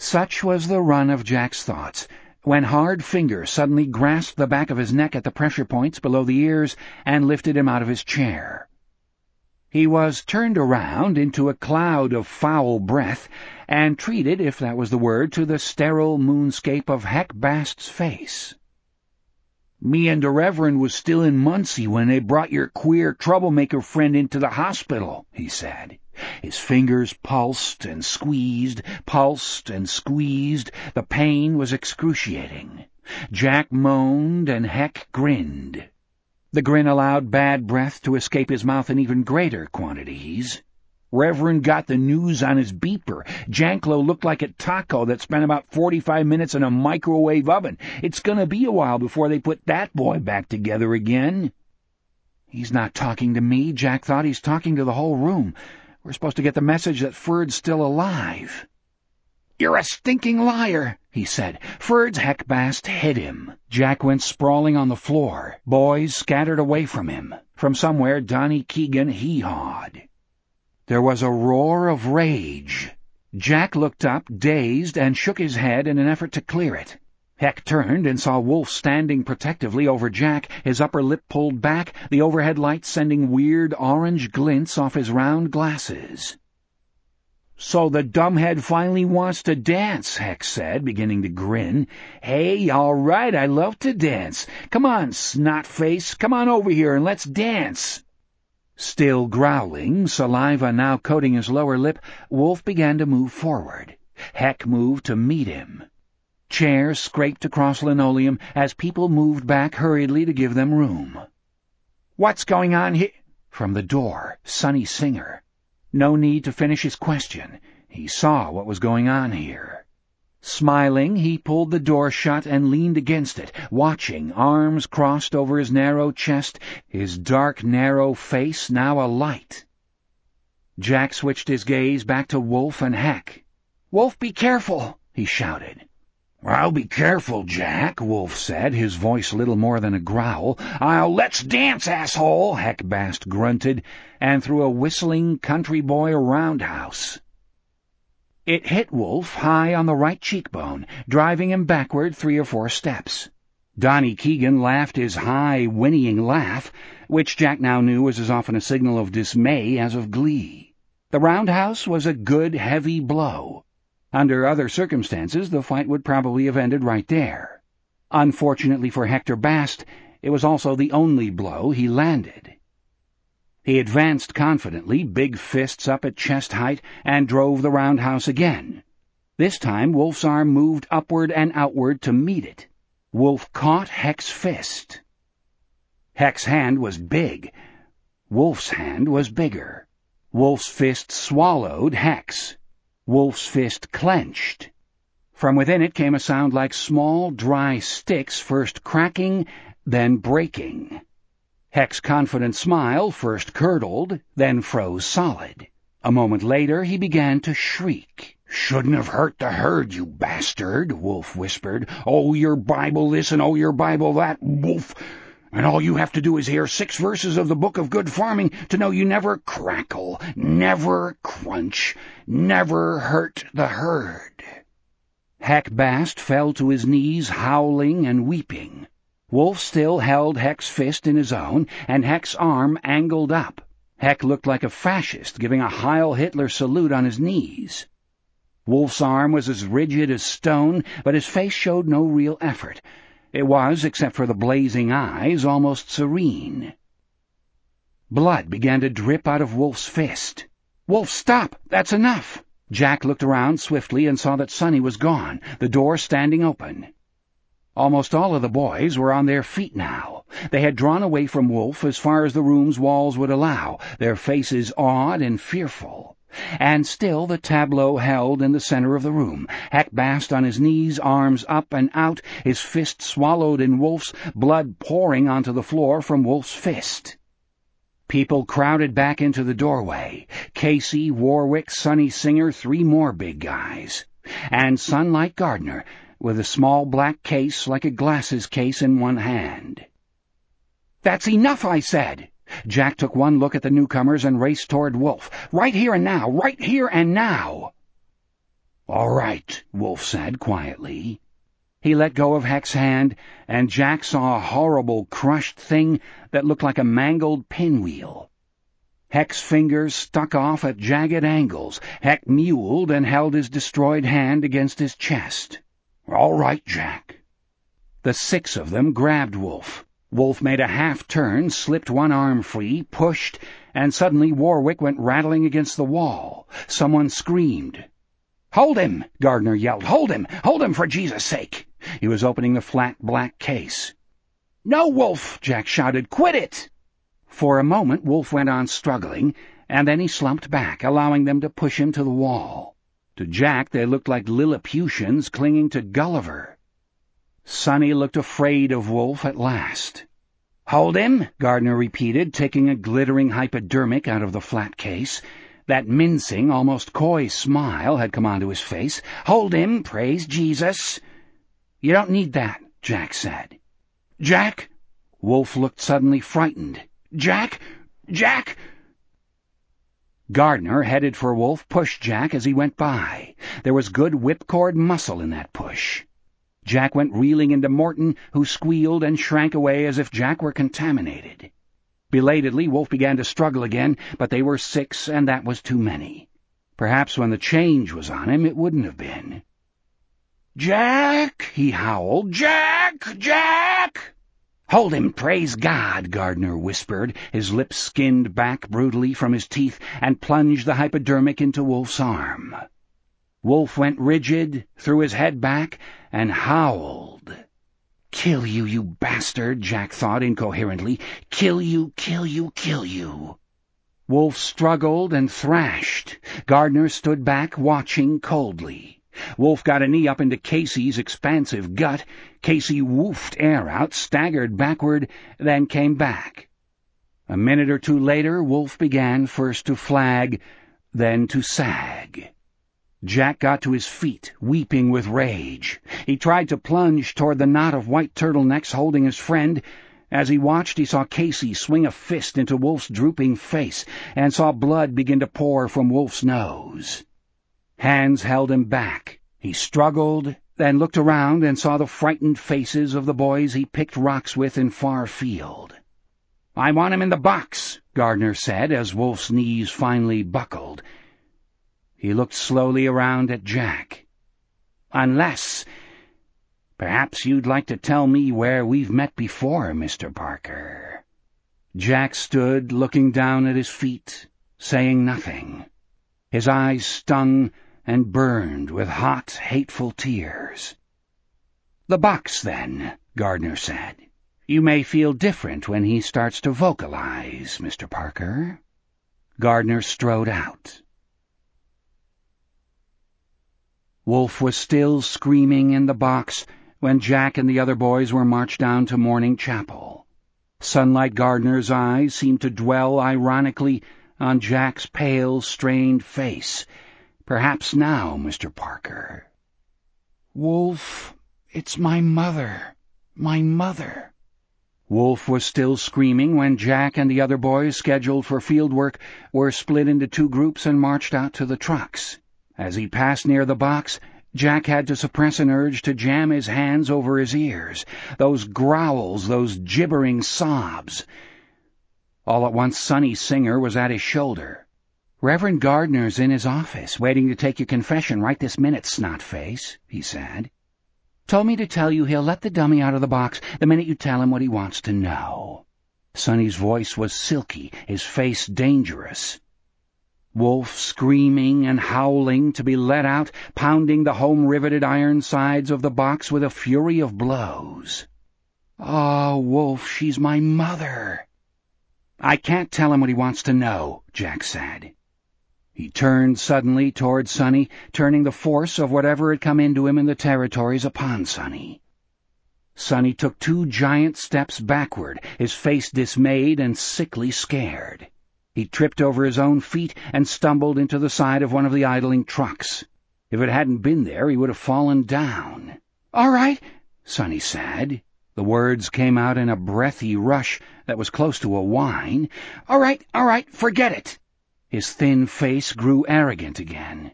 Such was the run of Jack's thoughts, when hard fingers suddenly grasped the back of his neck at the pressure points below the ears and lifted him out of his chair. He was turned around into a cloud of foul breath and treated, if that was the word, to the sterile moonscape of Heck Bast's face. "Me and the Reverend was still in Muncie when they brought your queer troublemaker friend into the hospital," he said. His fingers pulsed and squeezed, pulsed and squeezed. The pain was excruciating. Jack moaned and Heck grinned. The grin allowed bad breath to escape his mouth in even greater quantities. "Reverend got the news on his beeper. Janklow looked like a taco that spent about 45 minutes in a microwave oven. It's gonna be a while before they put that boy back together again." He's not talking to me, Jack thought. He's talking to the whole room. We're supposed to get the message that Ferd's still alive. "You're a stinking liar," he said. Ferd's Heck Bast hit him. Jack went sprawling on the floor. Boys scattered away from him. From somewhere, Donnie Keegan hee-hawed. There was a roar of rage. Jack looked up, dazed, and shook his head in an effort to clear it. Heck turned and saw Wolf standing protectively over Jack, his upper lip pulled back, the overhead light sending weird orange glints off his round glasses. "So the dumbhead finally wants to dance," Heck said, beginning to grin. "Hey, all right, I love to dance. Come on, snot-face, come on over here and let's dance." Still growling, saliva now coating his lower lip, Wolf began to move forward. Heck moved to meet him. Chairs scraped across linoleum as people moved back hurriedly to give them room. "What's going on here?" From the door, Sonny Singer. No need to finish his question. He saw what was going on here. Smiling, he pulled the door shut and leaned against it, watching, arms crossed over his narrow chest, his dark, narrow face now alight. Jack switched his gaze back to Wolf and Heck. "Wolf, be careful!" he shouted. "I'll be careful, Jack," Wolf said, his voice little more than a growl. "Let's dance, asshole," Heck Bast grunted, and threw a whistling country boy roundhouse. It hit Wolf high on the right cheekbone, driving him backward 3 or 4 steps. Donnie Keegan laughed his high, whinnying laugh, which Jack now knew was as often a signal of dismay as of glee. The roundhouse was a good, heavy blow. Under other circumstances, the fight would probably have ended right there. Unfortunately for Hector Bast, it was also the only blow he landed. He advanced confidently, big fists up at chest height, and drove the roundhouse again. This time, Wolf's arm moved upward and outward to meet it. Wolf caught Heck's fist. Heck's hand was big. Wolf's hand was bigger. Wolf's fist swallowed Heck's. Wolf's fist clenched. From within it came a sound like small, dry sticks first cracking, then breaking. Heck's confident smile first curdled, then froze solid. A moment later he began to shriek. "Shouldn't have hurt the herd, you bastard," Wolf whispered. "Oh, your Bible this and oh, your Bible that, Wolf. And all you have to do is hear 6 verses of the Book of Good Farming to know you never crackle, never crunch, never hurt the herd." Heck Bast fell to his knees, howling and weeping. Wolf still held Heck's fist in his own, and Heck's arm angled up. Heck looked like a fascist giving a Heil Hitler salute on his knees. Wolf's arm was as rigid as stone, but his face showed no real effort. It was, except for the blazing eyes, almost serene. Blood began to drip out of Wolf's fist. "Wolf, stop! That's enough!" Jack looked around swiftly and saw that Sonny was gone, the door standing open. Almost all of the boys were on their feet now. They had drawn away from Wolf as far as the room's walls would allow, their faces awed and fearful. And still the tableau held in the center of the room, Heck Bast on his knees, arms up and out, his fist swallowed in Wolf's, blood pouring onto the floor from Wolf's fist. People crowded back into the doorway. Casey, Warwick, Sonny Singer, 3 more big guys. And Sunlight Gardner, with a small black case like a glasses case in one hand. "That's enough, I said." Jack took one look at the newcomers and raced toward Wolf. "Right here and now! Right here and now!" "All right," Wolf said quietly. He let go of Heck's hand, and Jack saw a horrible, crushed thing that looked like a mangled pinwheel. Heck's fingers stuck off at jagged angles. Heck mewled and held his destroyed hand against his chest. "All right, Jack." The 6 of them grabbed Wolf. Wolf made a half-turn, slipped one arm free, pushed, and suddenly Warwick went rattling against the wall. Someone screamed. "Hold him!" Gardner yelled. "Hold him! Hold him, for Jesus' sake!" He was opening the flat black case. "No, Wolf!" Jack shouted. "Quit it!" For a moment Wolf went on struggling, and then he slumped back, allowing them to push him to the wall. To Jack they looked like Lilliputians clinging to Gulliver. Sonny looked afraid of Wolf at last. "Hold him," Gardner repeated, taking a glittering hypodermic out of the flat case. That mincing, almost coy smile had come onto his face. "Hold him, praise Jesus." "You don't need that," Jack said. "Jack?" Wolf looked suddenly frightened. "Jack! Jack!" Gardner, headed for Wolf, pushed Jack as he went by. There was good whipcord muscle in that push. Jack went reeling into Morton, who squealed and shrank away as if Jack were contaminated. Belatedly, Wolf began to struggle again, but they were 6, and that was too many. Perhaps when the change was on him, it wouldn't have been. "Jack!" he howled. "Jack! Jack!" "Hold him, praise God!" Gardner whispered, his lips skinned back brutally from his teeth, and plunged the hypodermic into Wolf's arm. Wolf went rigid, threw his head back, and howled. "Kill you, you bastard," Jack thought incoherently. "Kill you, kill you, kill you." Wolf struggled and thrashed. Gardner stood back, watching coldly. Wolf got a knee up into Casey's expansive gut. Casey woofed air out, staggered backward, then came back. A minute or two later, Wolf began first to flag, then to sag. Jack got to his feet, weeping with rage. He tried to plunge toward the knot of white turtlenecks holding his friend. As he watched, he saw Casey swing a fist into Wolf's drooping face, and saw blood begin to pour from Wolf's nose. Hands held him back. He struggled, then looked around and saw the frightened faces of the boys he picked rocks with in far field. "I want him in the box," Gardner said as Wolf's knees finally buckled. He looked slowly around at Jack. "Unless... perhaps you'd like to tell me where we've met before, Mr. Parker." Jack stood, looking down at his feet, saying nothing. His eyes stung and burned with hot, hateful tears. "The box, then," Gardner said. "You may feel different when he starts to vocalize, Mr. Parker." Gardner strode out. Wolf was still screaming in the box when Jack and the other boys were marched down to morning chapel. Sunlight Gardner's eyes seemed to dwell ironically on Jack's pale, strained face. "Perhaps now, Mr. Parker." "Wolf, it's my mother, my mother." Wolf was still screaming when Jack and the other boys scheduled for field work were split into 2 groups and marched out to the trucks. As he passed near the box, Jack had to suppress an urge to jam his hands over his ears. Those growls, those gibbering sobs. All at once Sonny Singer was at his shoulder. "Reverend Gardner's in his office, waiting to take your confession right this minute, snotface," he said. "Told me to tell you he'll let the dummy out of the box the minute you tell him what he wants to know." Sonny's voice was silky, his face dangerous. Wolf, screaming and howling to be let out, pounding the home-riveted iron sides of the box with a fury of blows. "Oh, Wolf, she's my mother." "I can't tell him what he wants to know," Jack said. He turned suddenly toward Sonny, turning the force of whatever had come into him in the territories upon Sonny. Sonny took 2 giant steps backward, his face dismayed and sickly scared. He tripped over his own feet and stumbled into the side of one of the idling trucks. If it hadn't been there, he would have fallen down. "All right," Sonny said. The words came out in a breathy rush that was close to a whine. All right, forget it." His thin face grew arrogant again.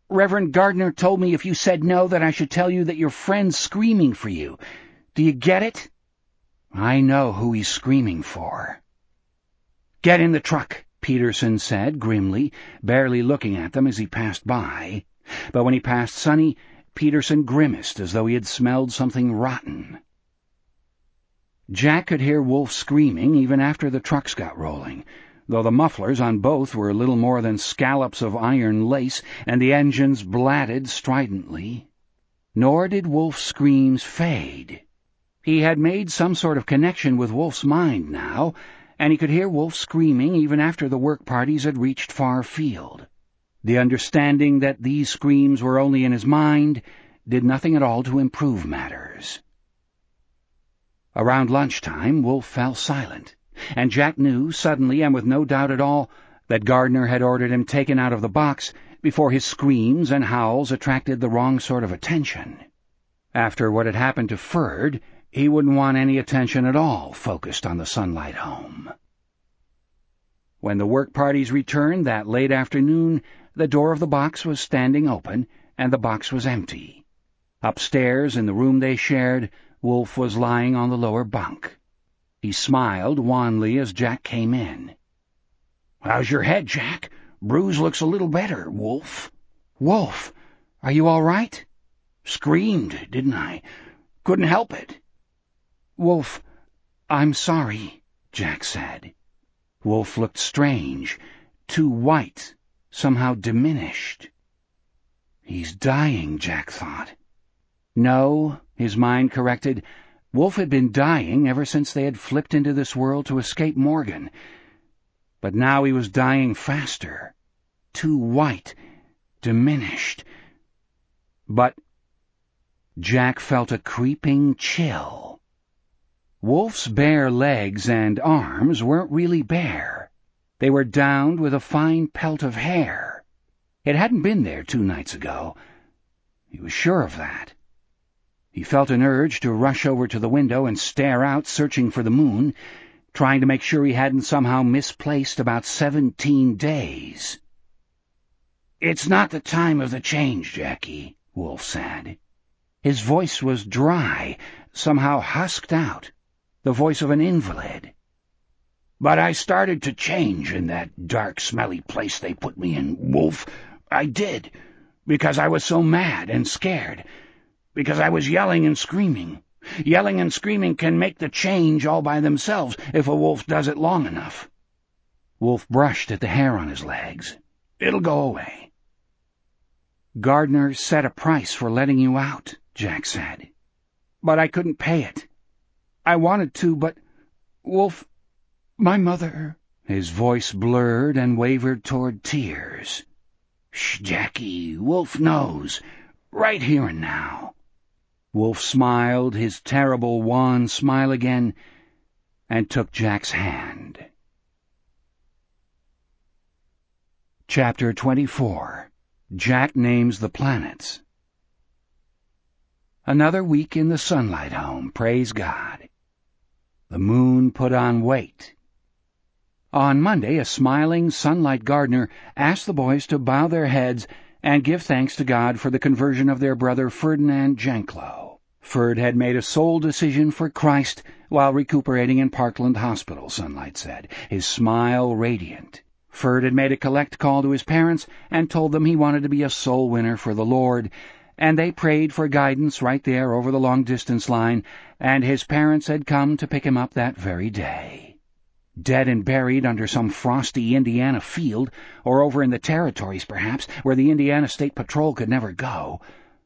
Reverend Gardner told me if you said no that I should tell you that your friend's screaming for you. Do you get it? I know who he's screaming for. Get in the truck, Peterson said grimly, barely looking at them as he passed by. But when he passed Sonny, Peterson grimaced as though he had smelled something rotten. Jack could hear Wolf screaming even after the trucks got rolling, though the mufflers on both were little more than scallops of iron lace, and the engines blatted stridently. Nor did Wolf's screams fade. He had made some sort of connection with Wolf's mind now, and he could hear Wolf screaming even after the work parties had reached far field. The understanding that these screams were only in his mind did nothing at all to improve matters. Around lunchtime, Wolf fell silent, and Jack knew, suddenly and with no doubt at all, that Gardner had ordered him taken out of the box before his screams and howls attracted the wrong sort of attention. After what had happened to Ferd, he wouldn't want any attention at all focused on the Sunlight home. When the work parties returned that late afternoon, the door of the box was standing open, and the box was empty. Upstairs, in the room they shared, Wolf was lying on the lower bunk. He smiled wanly as Jack came in. "How's your head, Jack? Bruise looks a little better, Wolf." "Wolf, are you all right?" "Screamed, didn't I? Couldn't help it." "Wolf, I'm sorry," Jack said. Wolf looked strange, too white, somehow diminished. He's dying, Jack thought. No, his mind corrected. Wolf had been dying ever since they had flipped into this world to escape Morgan. But now he was dying faster, too white, diminished. But Jack felt a creeping chill. Wolf's bare legs and arms weren't really bare. They were downed with a fine pelt of hair. It hadn't been there 2 nights ago. He was sure of that. He felt an urge to rush over to the window and stare out, searching for the moon, trying to make sure he hadn't somehow misplaced about 17 days. "It's not the time of the change, Jackie," Wolf said. His voice was dry, somehow husked out, the voice of an invalid. "But I started to change in that dark, smelly place they put me in, Wolf. I did, because I was so mad and scared. Because I was yelling and screaming. Yelling and screaming can make the change all by themselves if a wolf does it long enough." Wolf brushed at the hair on his legs. "It'll go away." "Gardner set a price for letting you out," Jack said. "But I couldn't pay it. I wanted to, but, Wolf, my mother—" His voice blurred and wavered toward tears. "Shh, Jackie, Wolf knows. Right here and now." Wolf smiled, his terrible wan smile again, and took Jack's hand. Chapter 24. Jack Names the Planets. Another week in the Sunlight home, praise God. The moon put on weight. On Monday, a smiling Sunlight Gardner asked the boys to bow their heads and give thanks to God for the conversion of their brother Ferdinand Janklow. Ferd had made a sole decision for Christ while recuperating in Parkland Hospital, Sunlight said, his smile radiant. Ferd had made a collect call to his parents and told them he wanted to be a soul winner for the Lord, and they prayed for guidance right there over the long-distance line, and his parents had come to pick him up that very day. Dead and buried under some frosty Indiana field, or over in the territories, perhaps, where the Indiana State Patrol could never go.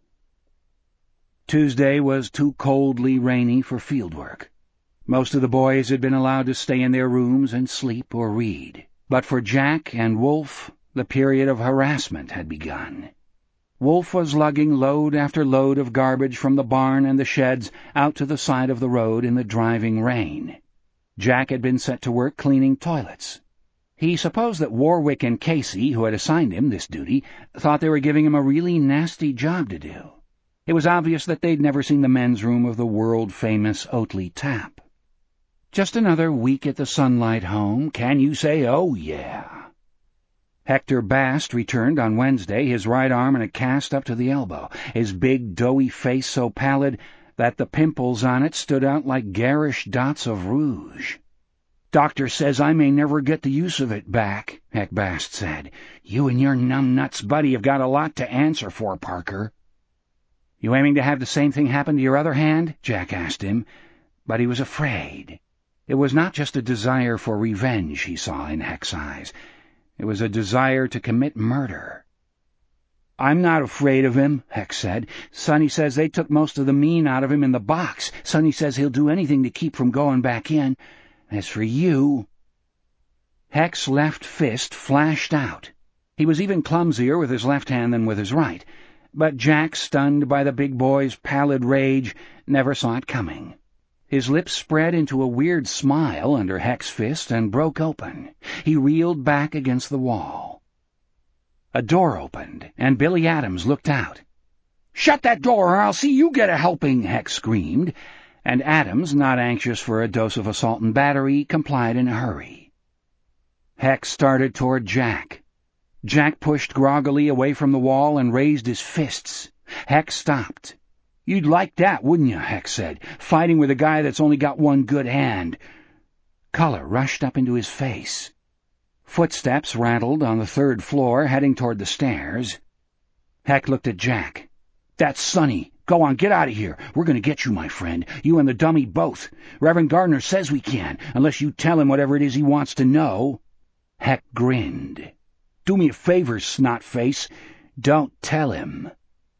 Tuesday was too coldly rainy for fieldwork. Most of the boys had been allowed to stay in their rooms and sleep or read. But for Jack and Wolf, the period of harassment had begun. Wolf was lugging load after load of garbage from the barn and the sheds out to the side of the road in the driving rain. Jack had been set to work cleaning toilets. He supposed that Warwick and Casey, who had assigned him this duty, thought they were giving him a really nasty job to do. It was obvious that they'd never seen the men's room of the world-famous Oatley Tap. "Just another week at the Sunlight home. Can you say, oh, yeah?" Hector Bast returned on Wednesday, his right arm in a cast up to the elbow, his big, doughy face so pallid that the pimples on it stood out like garish dots of rouge. "Doctor says I may never get the use of it back," Heck Bast said. "You and your numbnuts buddy have got a lot to answer for, Parker." "You aiming to have the same thing happen to your other hand?" Jack asked him, but he was afraid. It was not just a desire for revenge he saw in Heck's eyes. It was a desire to commit murder. "I'm not afraid of him," Heck said. "Sonny says they took most of the mean out of him in the box. Sonny says he'll do anything to keep from going back in. As for you—" Heck's left fist flashed out. He was even clumsier with his left hand than with his right, but Jack, stunned by the big boy's pallid rage, never saw it coming. His lips spread into a weird smile under Heck's fist and broke open. He reeled back against the wall. A door opened, and Billy Adams looked out. "Shut that door, or I'll see you get a helping!" Heck screamed, and Adams, not anxious for a dose of assault and battery, complied in a hurry. Heck started toward Jack. Jack pushed groggily away from the wall and raised his fists. Heck stopped. "You'd like that, wouldn't you?" Heck said, "fighting with a guy that's only got one good hand." Color rushed up into his face. Footsteps rattled on the third floor, heading toward the stairs. Heck looked at Jack. "That's Sonny. Go on, get out of here. We're going to get you, my friend. You and the dummy both. Reverend Gardner says we can, unless you tell him whatever it is he wants to know." Heck grinned. "Do me a favor, snot-face. Don't tell him."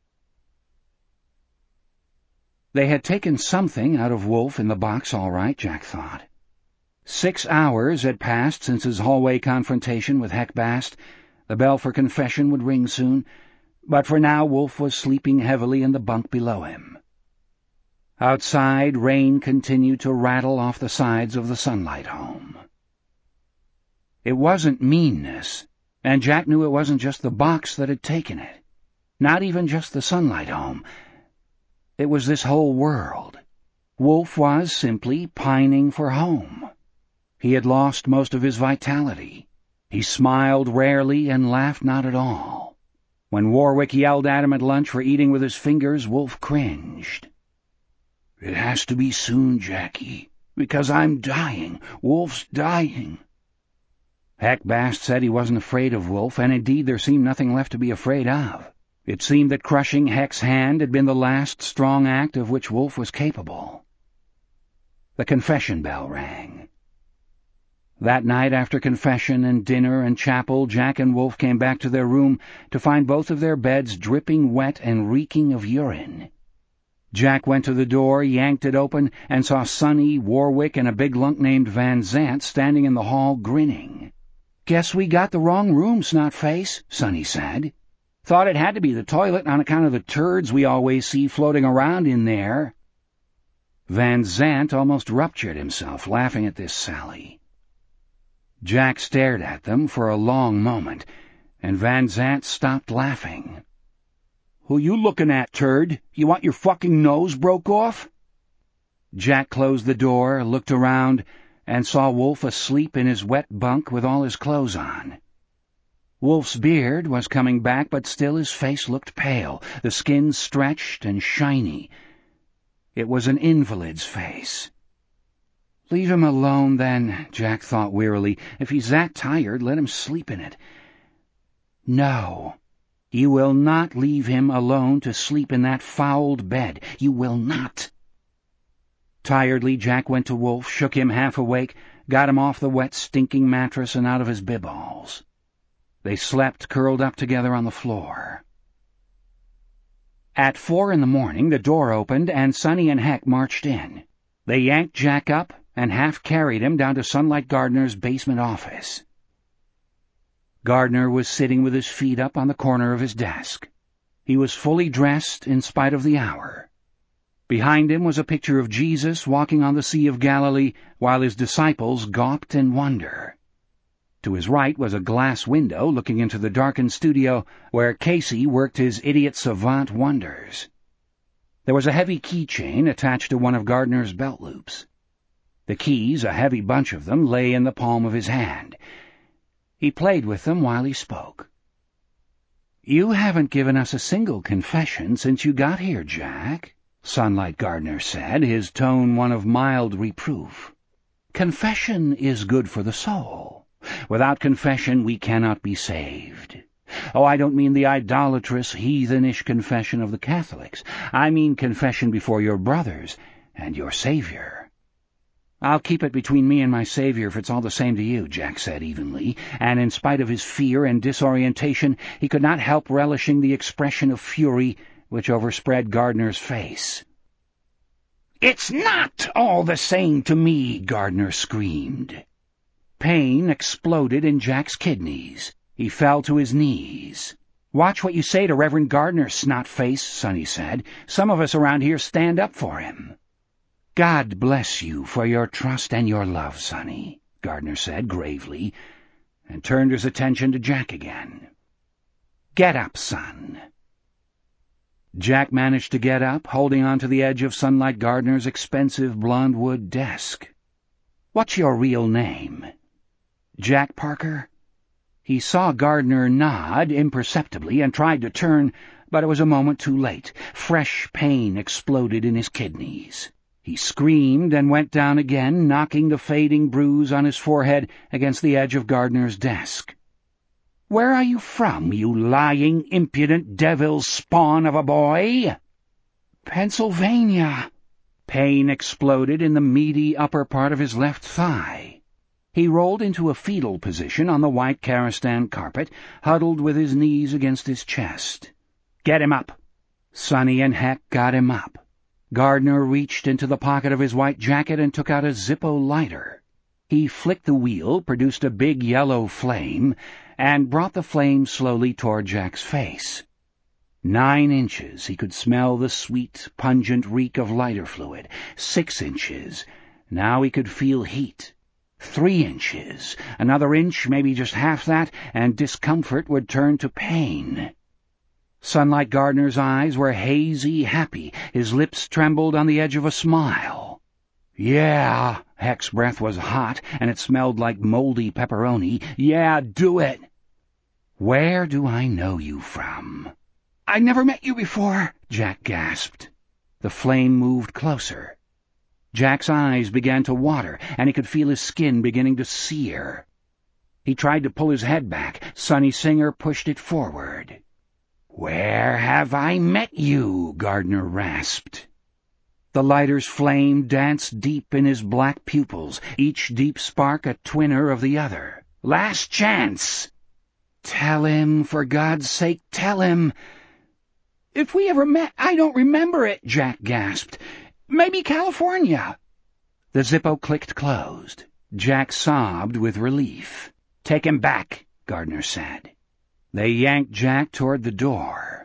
They had taken something out of Wolf in the box, all right, Jack thought. 6 hours had passed since his hallway confrontation with Heck Bast. The bell for confession would ring soon, but for now Wolf was sleeping heavily in the bunk below him. Outside, rain continued to rattle off the sides of the Sunlight home. It wasn't meanness, and Jack knew it wasn't just the box that had taken it. Not even just the Sunlight home. It was this whole world. Wolf was simply pining for home. He had lost most of his vitality. He smiled rarely and laughed not at all. When Warwick yelled at him at lunch for eating with his fingers, Wolf cringed. "It has to be soon, Jackie, because I'm dying. Wolf's dying." Heck Bast said he wasn't afraid of Wolf, and indeed there seemed nothing left to be afraid of. It seemed that crushing Heck's hand had been the last strong act of which Wolf was capable. The confession bell rang. That night, after confession and dinner and chapel, Jack and Wolf came back to their room to find both of their beds dripping wet and reeking of urine. Jack went to the door, yanked it open, and saw Sonny, Warwick, and a big lunk named Van Zant standing in the hall grinning. "Guess we got the wrong room, Snotface," Sonny said. "Thought it had to be the toilet on account of the turds we always see floating around in there." Van Zant almost ruptured himself, laughing at this sally. Jack stared at them for a long moment, and Van Zant stopped laughing. "Who you looking at, turd? You want your fucking nose broke off?" Jack closed the door, looked around, and saw Wolf asleep in his wet bunk with all his clothes on. Wolf's beard was coming back, but still his face looked pale, the skin stretched and shiny. It was an invalid's face. "Leave him alone, then," Jack thought wearily. "If he's that tired, let him sleep in it." "No, you will not leave him alone to sleep in that fouled bed. You will not." Tiredly, Jack went to Wolf, shook him half awake, got him off the wet, stinking mattress and out of his bib-alls. They slept curled up together on the floor. At 4 a.m, the door opened, and Sonny and Heck marched in. They yanked Jack up and half carried him down to Sunlight Gardner's basement office. Gardner was sitting with his feet up on the corner of his desk. He was fully dressed in spite of the hour. Behind him was a picture of Jesus walking on the Sea of Galilee, while his disciples gawped in wonder. To his right was a glass window looking into the darkened studio where Casey worked his idiot savant wonders. There was a heavy keychain attached to one of Gardner's belt loops. The keys, a heavy bunch of them, lay in the palm of his hand. He played with them while he spoke. "You haven't given us a single confession since you got here, Jack," Sunlight Gardner said, his tone one of mild reproof. "Confession is good for the soul. Without confession we cannot be saved. Oh, I don't mean the idolatrous, heathenish confession of the Catholics. I mean confession before your brothers and your Savior." "I'll keep it between me and my Savior if it's all the same to you," Jack said evenly, and in spite of his fear and disorientation, he could not help relishing the expression of fury which overspread Gardner's face. "It's not all the same to me," Gardner screamed. Pain exploded in Jack's kidneys. He fell to his knees. "Watch what you say to Reverend Gardner, snot-face," Sonny said. "Some of us around here stand up for him." "God bless you for your trust and your love, Sonny," Gardner said gravely, and turned his attention to Jack again. "Get up, son." Jack managed to get up, holding on to the edge of Sunlight Gardner's expensive blonde wood desk. "What's your real name?" "Jack Parker." He saw Gardner nod imperceptibly and tried to turn, but it was a moment too late. Fresh pain exploded in his kidneys. He screamed and went down again, knocking the fading bruise on his forehead against the edge of Gardner's desk. "Where are you from, you lying, impudent devil's spawn of a boy?" "Pennsylvania." Pain exploded in the meaty upper part of his left thigh. He rolled into a fetal position on the white Karistan carpet, huddled with his knees against his chest. "Get him up." Sonny and Heck got him up. Gardner reached into the pocket of his white jacket and took out a Zippo lighter. He flicked the wheel, produced a big yellow flame, and brought the flame slowly toward Jack's face. 9 inches, he could smell the sweet, pungent reek of lighter fluid. 6 inches, now he could feel heat. 3 inches, another inch, maybe just half that, and discomfort would turn to pain. Sunlight Gardner's eyes were hazy, happy. His lips trembled on the edge of a smile. "Yeah," Heck's breath was hot, and it smelled like moldy pepperoni. "Yeah, do it." "Where do I know you from?" "I never met you before," Jack gasped. The flame moved closer. Jack's eyes began to water, and he could feel his skin beginning to sear. He tried to pull his head back. Sonny Singer pushed it forward. "Where have I met you?" Gardner rasped. The lighter's flame danced deep in his black pupils, each deep spark a twinner of the other. "Last chance!" "Tell him, for God's sake, tell him." "If we ever met, I don't remember it," Jack gasped. "Maybe California." The Zippo clicked closed. Jack sobbed with relief. "Take him back," Gardner said. They yanked Jack toward the door.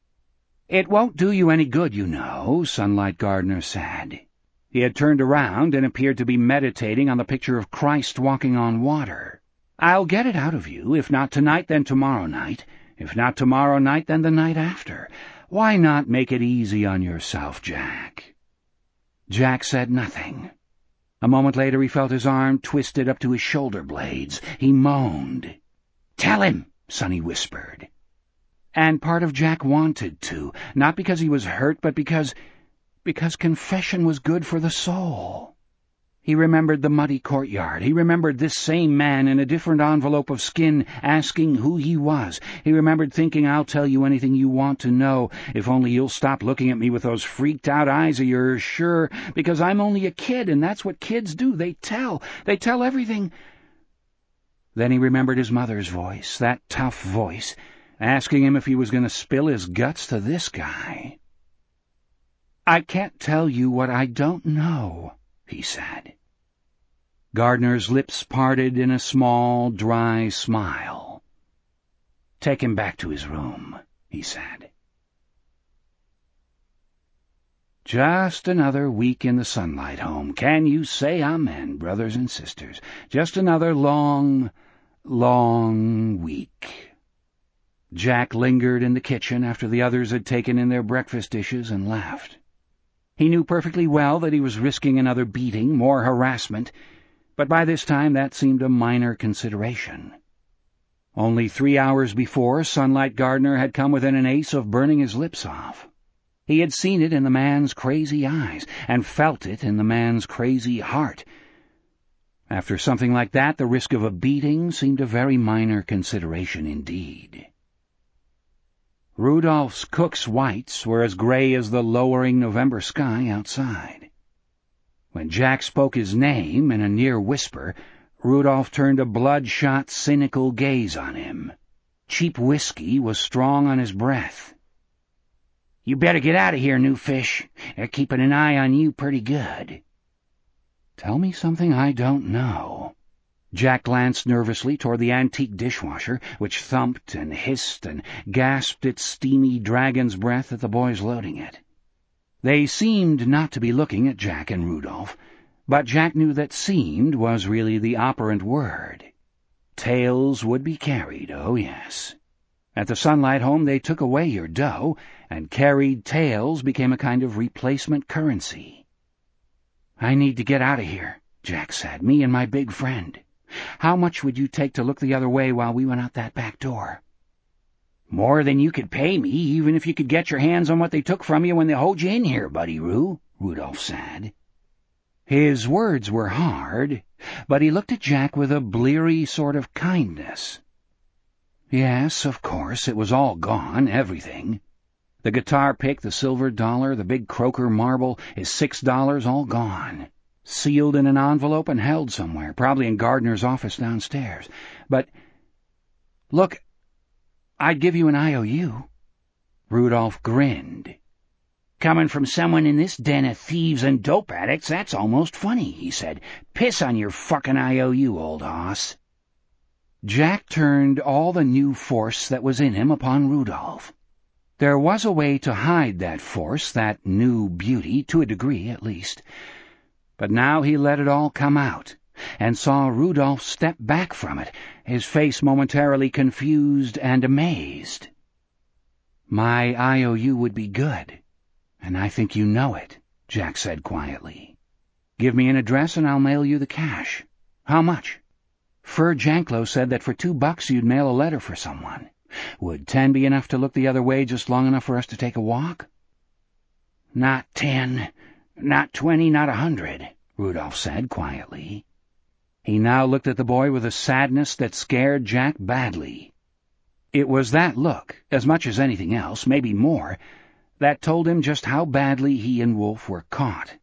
"It won't do you any good, you know," Sunlight Gardner said. He had turned around and appeared to be meditating on the picture of Christ walking on water. "I'll get it out of you, if not tonight, then tomorrow night. If not tomorrow night, then the night after. Why not make it easy on yourself, Jack?" Jack said nothing. A moment later he felt his arm twisted up to his shoulder blades. He moaned. "Tell him," Sonny whispered. And part of Jack wanted to, not because he was hurt, but because confession was good for the soul. He remembered the muddy courtyard. He remembered this same man in a different envelope of skin asking who he was. He remembered thinking, "I'll tell you anything you want to know, if only you'll stop looking at me with those freaked-out eyes of yours, sure, because I'm only a kid, and that's what kids do. They tell everything." Then he remembered his mother's voice, that tough voice, asking him if he was going to spill his guts to this guy. "I can't tell you what I don't know," he said. Gardner's lips parted in a small, dry smile. "Take him back to his room," he said. Just another week in the Sunlight home. Can you say amen, brothers and sisters? Just another long, long week. Jack lingered in the kitchen after the others had taken in their breakfast dishes and left. He knew perfectly well that he was risking another beating, more harassment, but by this time that seemed a minor consideration. Only 3 hours before, Sunlight Gardner had come within an ace of burning his lips off. He had seen it in the man's crazy eyes, and felt it in the man's crazy heart. After something like that, the risk of a beating seemed a very minor consideration indeed. Rudolph's cook's whites were as gray as the lowering November sky outside. When Jack spoke his name in a near whisper, Rudolph turned a bloodshot, cynical gaze on him. Cheap whiskey was strong on his breath. "You better get out of here, new fish. They're keeping an eye on you pretty good." "Tell me something I don't know." Jack glanced nervously toward the antique dishwasher, which thumped and hissed and gasped its steamy dragon's breath at the boys loading it. They seemed not to be looking at Jack and Rudolph, but Jack knew that seemed was really the operant word. Tales would be carried, oh yes. At the Sunlight home they took away your dough, and carried tales became a kind of replacement currency. "I need to get out of here," Jack said, "me and my big friend. How much would you take to look the other way while we went out that back door?" "More than you could pay me, even if you could get your hands on what they took from you when they hoed you in here, Buddy Roo," Rudolph said. His words were hard, but he looked at Jack with a bleary sort of kindness. Yes, of course, it was all gone, everything. The guitar pick, the silver dollar, the big croaker marble, his $6, all gone. Sealed in an envelope and held somewhere, probably in Gardner's office downstairs. But, look, I'd give you an IOU. Rudolph grinned. "Coming from someone in this den of thieves and dope addicts, that's almost funny," he said. "Piss on your fucking IOU, old hoss." Jack turned all the new force that was in him upon Rudolph. There was a way to hide that force, that new beauty, to a degree at least. But now he let it all come out, and saw Rudolph step back from it, his face momentarily confused and amazed. "My IOU would be good, and I think you know it," Jack said quietly. "Give me an address and I'll mail you the cash. How much?" Fur Janklow said that for $2 you'd mail a letter for someone. Would 10 be enough to look the other way just long enough for us to take a walk? "Not 10, not 20, not 100, Rudolph said quietly. He now looked at the boy with a sadness that scared Jack badly. It was that look, as much as anything else, maybe more, that told him just how badly he and Wolf were caught.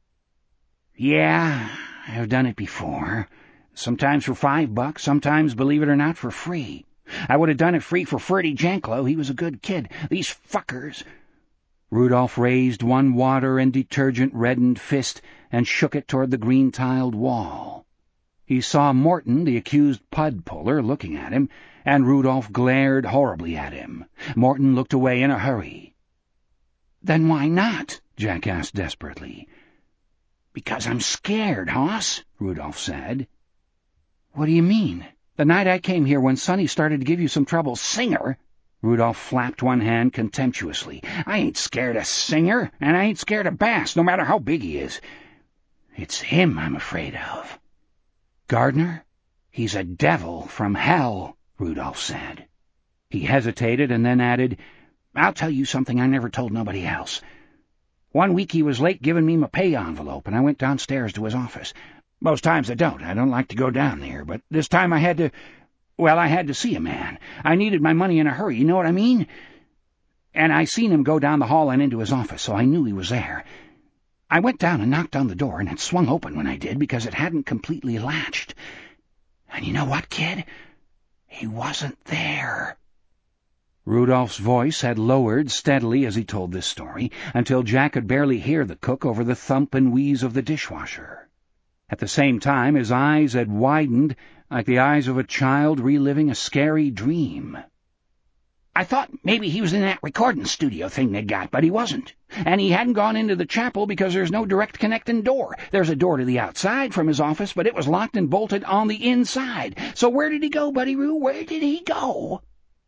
"Yeah, I've done it before. Sometimes for $5, sometimes, believe it or not, for free. I would have done it free for Ferdy Janklow. He was a good kid. These fuckers—" Rudolph raised one water and detergent-reddened fist and shook it toward the green-tiled wall. He saw Morton, the accused pud-puller, looking at him, and Rudolph glared horribly at him. Morton looked away in a hurry. "Then why not?" Jack asked desperately. "Because I'm scared, hoss," Rudolph said. "What do you mean? The night I came here when Sonny started to give you some trouble, Singer—" Rudolph flapped one hand contemptuously. "I ain't scared of Singer, and I ain't scared of Bass, no matter how big he is. It's him I'm afraid of." "Gardner? He's a devil from hell," Rudolph said. He hesitated and then added, "I'll tell you something I never told nobody else. One week he was late giving me my pay envelope, and I went downstairs to his office. Most times I don't like to go down there, but this time I had to see a man. I needed my money in a hurry, you know what I mean? And I seen him go down the hall and into his office, so I knew he was there. I went down and knocked on the door, and it swung open when I did because it hadn't completely latched. And you know what, kid? He wasn't there." Rudolph's voice had lowered steadily as he told this story, until Jack could barely hear the cook over the thump and wheeze of the dishwasher. At the same time, his eyes had widened like the eyes of a child reliving a scary dream. "I thought maybe he was in that recording studio thing they got, but he wasn't. And he hadn't gone into the chapel because there's no direct connecting door. There's a door to the outside from his office, but it was locked and bolted on the inside. So where did he go, Buddy Roo? Where did he go?"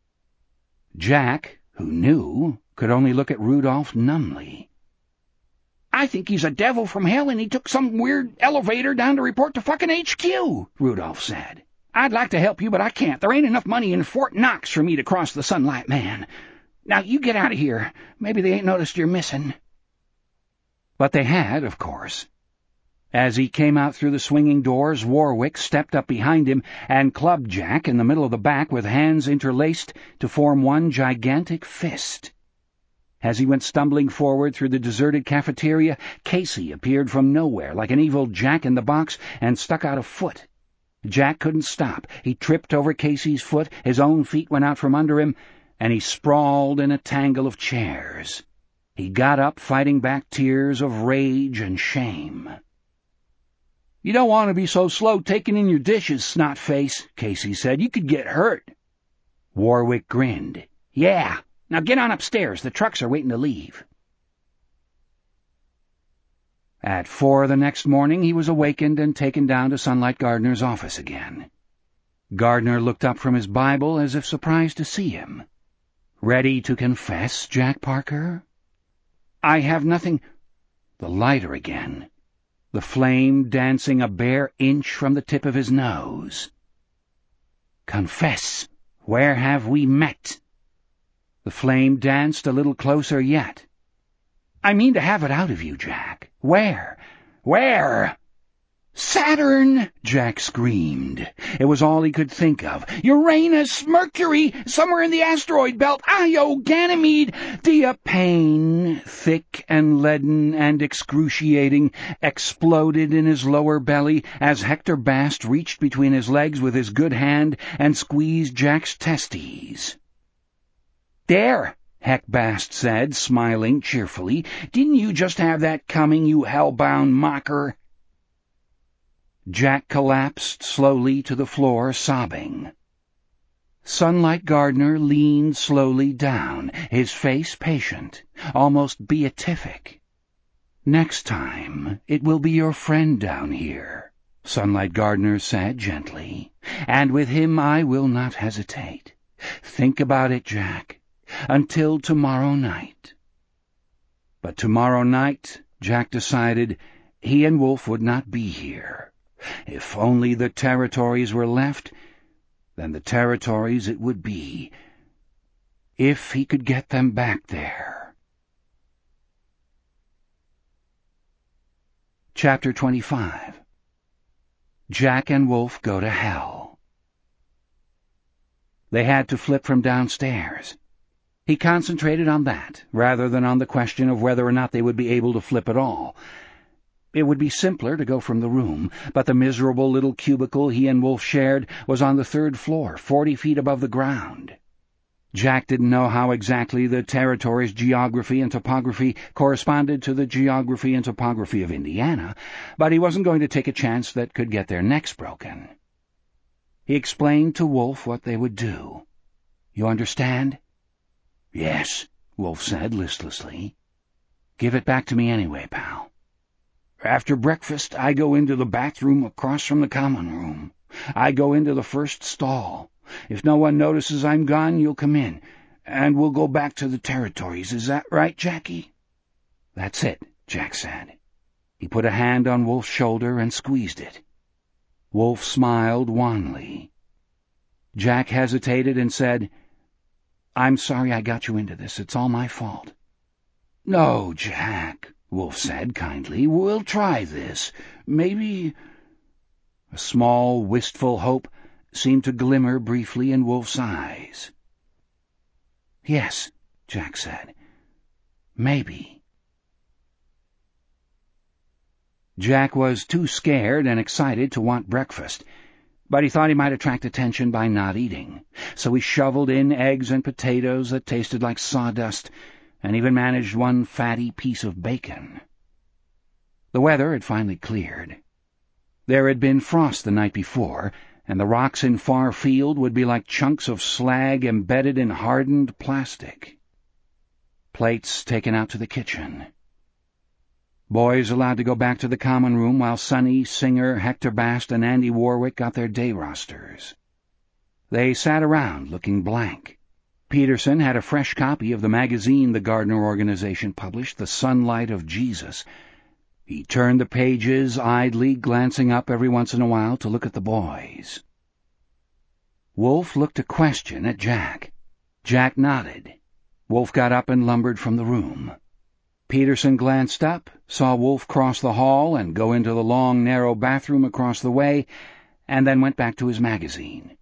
Jack, who knew, could only look at Rudolph numbly. "I think he's a devil from hell, and he took some weird elevator down to report to fucking HQ," Rudolph said. I'd like to help you, but I can't. There ain't enough money in Fort Knox for me to cross the Sunlight Man. Now, you get out of here. Maybe they ain't noticed you're missing." But they had, of course. As he came out through the swinging doors, Warwick stepped up behind him and clubbed Jack in the middle of the back with hands interlaced to form one gigantic fist. As he went stumbling forward through the deserted cafeteria, Casey appeared from nowhere like an evil Jack-in-the-Box and stuck out a foot. Jack couldn't stop. He tripped over Casey's foot, his own feet went out from under him, and he sprawled in a tangle of chairs. He got up, fighting back tears of rage and shame. "You don't want to be so slow taking in your dishes, snot-face," Casey said. "You could get hurt." Warwick grinned. "Yeah, now get on upstairs. The trucks are waiting to leave." At 4 the next morning, he was awakened and taken down to Sunlight Gardner's office again. Gardner looked up from his Bible as if surprised to see him. "Ready to confess, Jack Parker?" "I have nothing—" The lighter again, the flame dancing a bare inch from the tip of his nose. "Confess. Where have we met?" The flame danced a little closer yet. "I mean to have it out of you, Jack. Where? Where?" "Saturn!" Jack screamed. It was all he could think of. "Uranus! Mercury! Somewhere in the asteroid belt! Io! Ganymede! Pain, thick and leaden and excruciating, exploded in his lower belly as Hector Bast reached between his legs with his good hand and squeezed Jack's testes. "There!" Heck Bast said, smiling cheerfully. "Didn't you just have that coming, you hell-bound mocker?" Jack collapsed slowly to the floor, sobbing. Sunlight Gardner leaned slowly down, his face patient, almost beatific. "Next time, it will be your friend down here," Sunlight Gardner said gently, "and with him I will not hesitate. Think about it, Jack. Until tomorrow night." But tomorrow night, Jack decided, he and Wolf would not be here. If only the territories were left, then the territories it would be. If he could get them back there. Chapter 25. Jack and Wolf go to hell. They had to flip from downstairs. He concentrated on that, rather than on the question of whether or not they would be able to flip at all. It would be simpler to go from the room, but the miserable little cubicle he and Wolf shared was on the 3rd floor, 40 feet above the ground. Jack didn't know how exactly the territory's geography and topography corresponded to the geography and topography of Indiana, but he wasn't going to take a chance that could get their necks broken. He explained to Wolf what they would do. "You understand?" "Yes," Wolf said listlessly. "Give it back to me anyway, pal." "After breakfast, I go into the bathroom across from the common room. I go into the first stall. If no one notices I'm gone, you'll come in, and we'll go back to the territories. Is that right, Jackie?" "That's it," Jack said. He put a hand on Wolf's shoulder and squeezed it. Wolf smiled wanly. Jack hesitated and said, "I'm sorry I got you into this. It's all my fault." "No, Jack," Wolf said kindly. "We'll try this. Maybe—" A small, wistful hope seemed to glimmer briefly in Wolf's eyes. "Yes," Jack said. "Maybe." Jack was too scared and excited to want breakfast, but he thought he might attract attention by not eating, so he shoveled in eggs and potatoes that tasted like sawdust, and even managed one fatty piece of bacon. The weather had finally cleared. There had been frost the night before, and the rocks in Far Field would be like chunks of slag embedded in hardened plastic. Plates taken out to the kitchen. Boys allowed to go back to the common room while Sonny, Singer, Hector Bast, and Andy Warwick got their day rosters. They sat around, looking blank. Peterson had a fresh copy of the magazine the Gardner organization published, The Sunlight of Jesus. He turned the pages idly, glancing up every once in a while to look at the boys. Wolf looked a question at Jack. Jack nodded. Wolf got up and lumbered from the room. Peterson glanced up, saw Wolf cross the hall and go into the long, narrow bathroom across the way, and then went back to his magazine.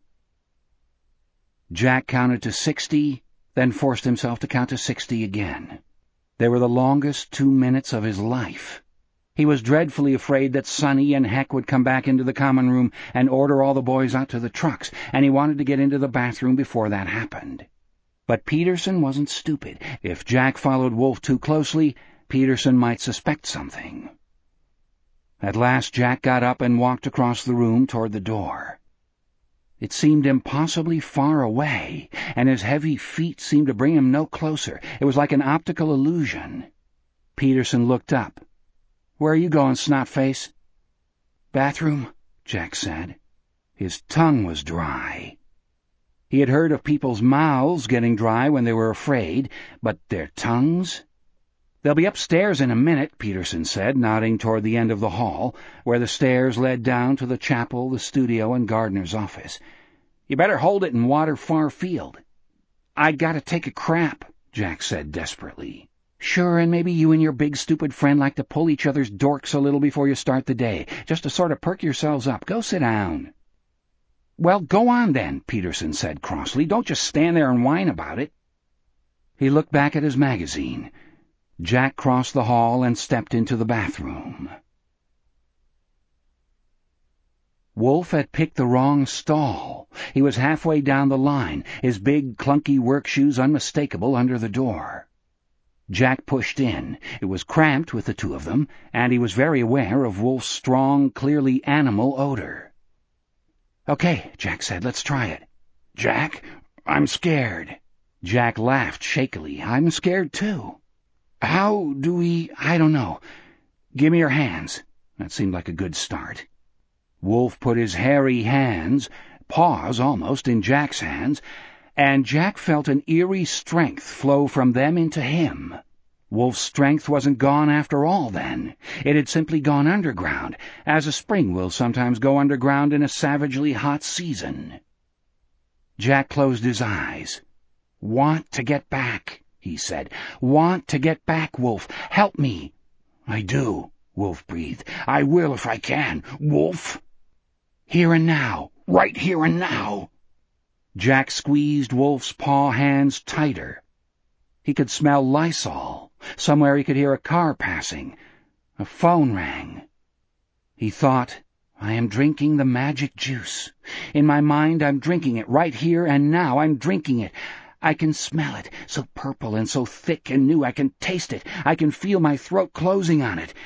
Jack counted to 60, then forced himself to count to 60 again. They were the longest 2 minutes of his life. He was dreadfully afraid that Sonny and Heck would come back into the common room and order all the boys out to the trucks, and he wanted to get into the bathroom before that happened. But Peterson wasn't stupid. If Jack followed Wolf too closely, Peterson might suspect something. At last Jack got up and walked across the room toward the door. It seemed impossibly far away, and his heavy feet seemed to bring him no closer. It was like an optical illusion. Peterson looked up. "Where are you going, snot-face?" "Bathroom," Jack said. His tongue was dry. He had heard of people's mouths getting dry when they were afraid, but their tongues? "They'll be upstairs in a minute," Peterson said, nodding toward the end of the hall, where the stairs led down to the chapel, the studio, and Gardner's office. "You better hold it and water far field." "I gotta take a crap," Jack said desperately. "Sure, and maybe you and your big stupid friend like to pull each other's dorks a little before you start the day, just to sort of perk yourselves up. Go sit down." "Well, go on then," Peterson said crossly. "Don't just stand there and whine about it." He looked back at his magazine. Jack crossed the hall and stepped into the bathroom. Wolf had picked the wrong stall. He was halfway down the line, his big, clunky work shoes unmistakable under the door. Jack pushed in. It was cramped with the two of them, and he was very aware of Wolf's strong, clearly animal odor. "Okay," Jack said, "let's try it." "Jack, I'm scared." Jack laughed shakily. "I'm scared too." "How do we—" "I don't know. Give me your hands." That seemed like a good start. Wolf put his hairy hands, paws almost, in Jack's hands, and Jack felt an eerie strength flow from them into him. Wolf's strength wasn't gone after all, then. It had simply gone underground, as a spring will sometimes go underground in a savagely hot season. Jack closed his eyes. "Want to get back," he said. "Want to get back, Wolf. Help me." "I do," Wolf breathed. "I will if I can. Wolf." "Here and now. Right here and now." Jack squeezed Wolf's paw hands tighter. He could smell Lysol. Somewhere he could hear a car passing. A phone rang. He thought, "I am drinking the magic juice. In my mind I'm drinking it right here and now. I'm drinking it. I can smell it, so purple and so thick and new. I can taste it. I can feel my throat closing on it."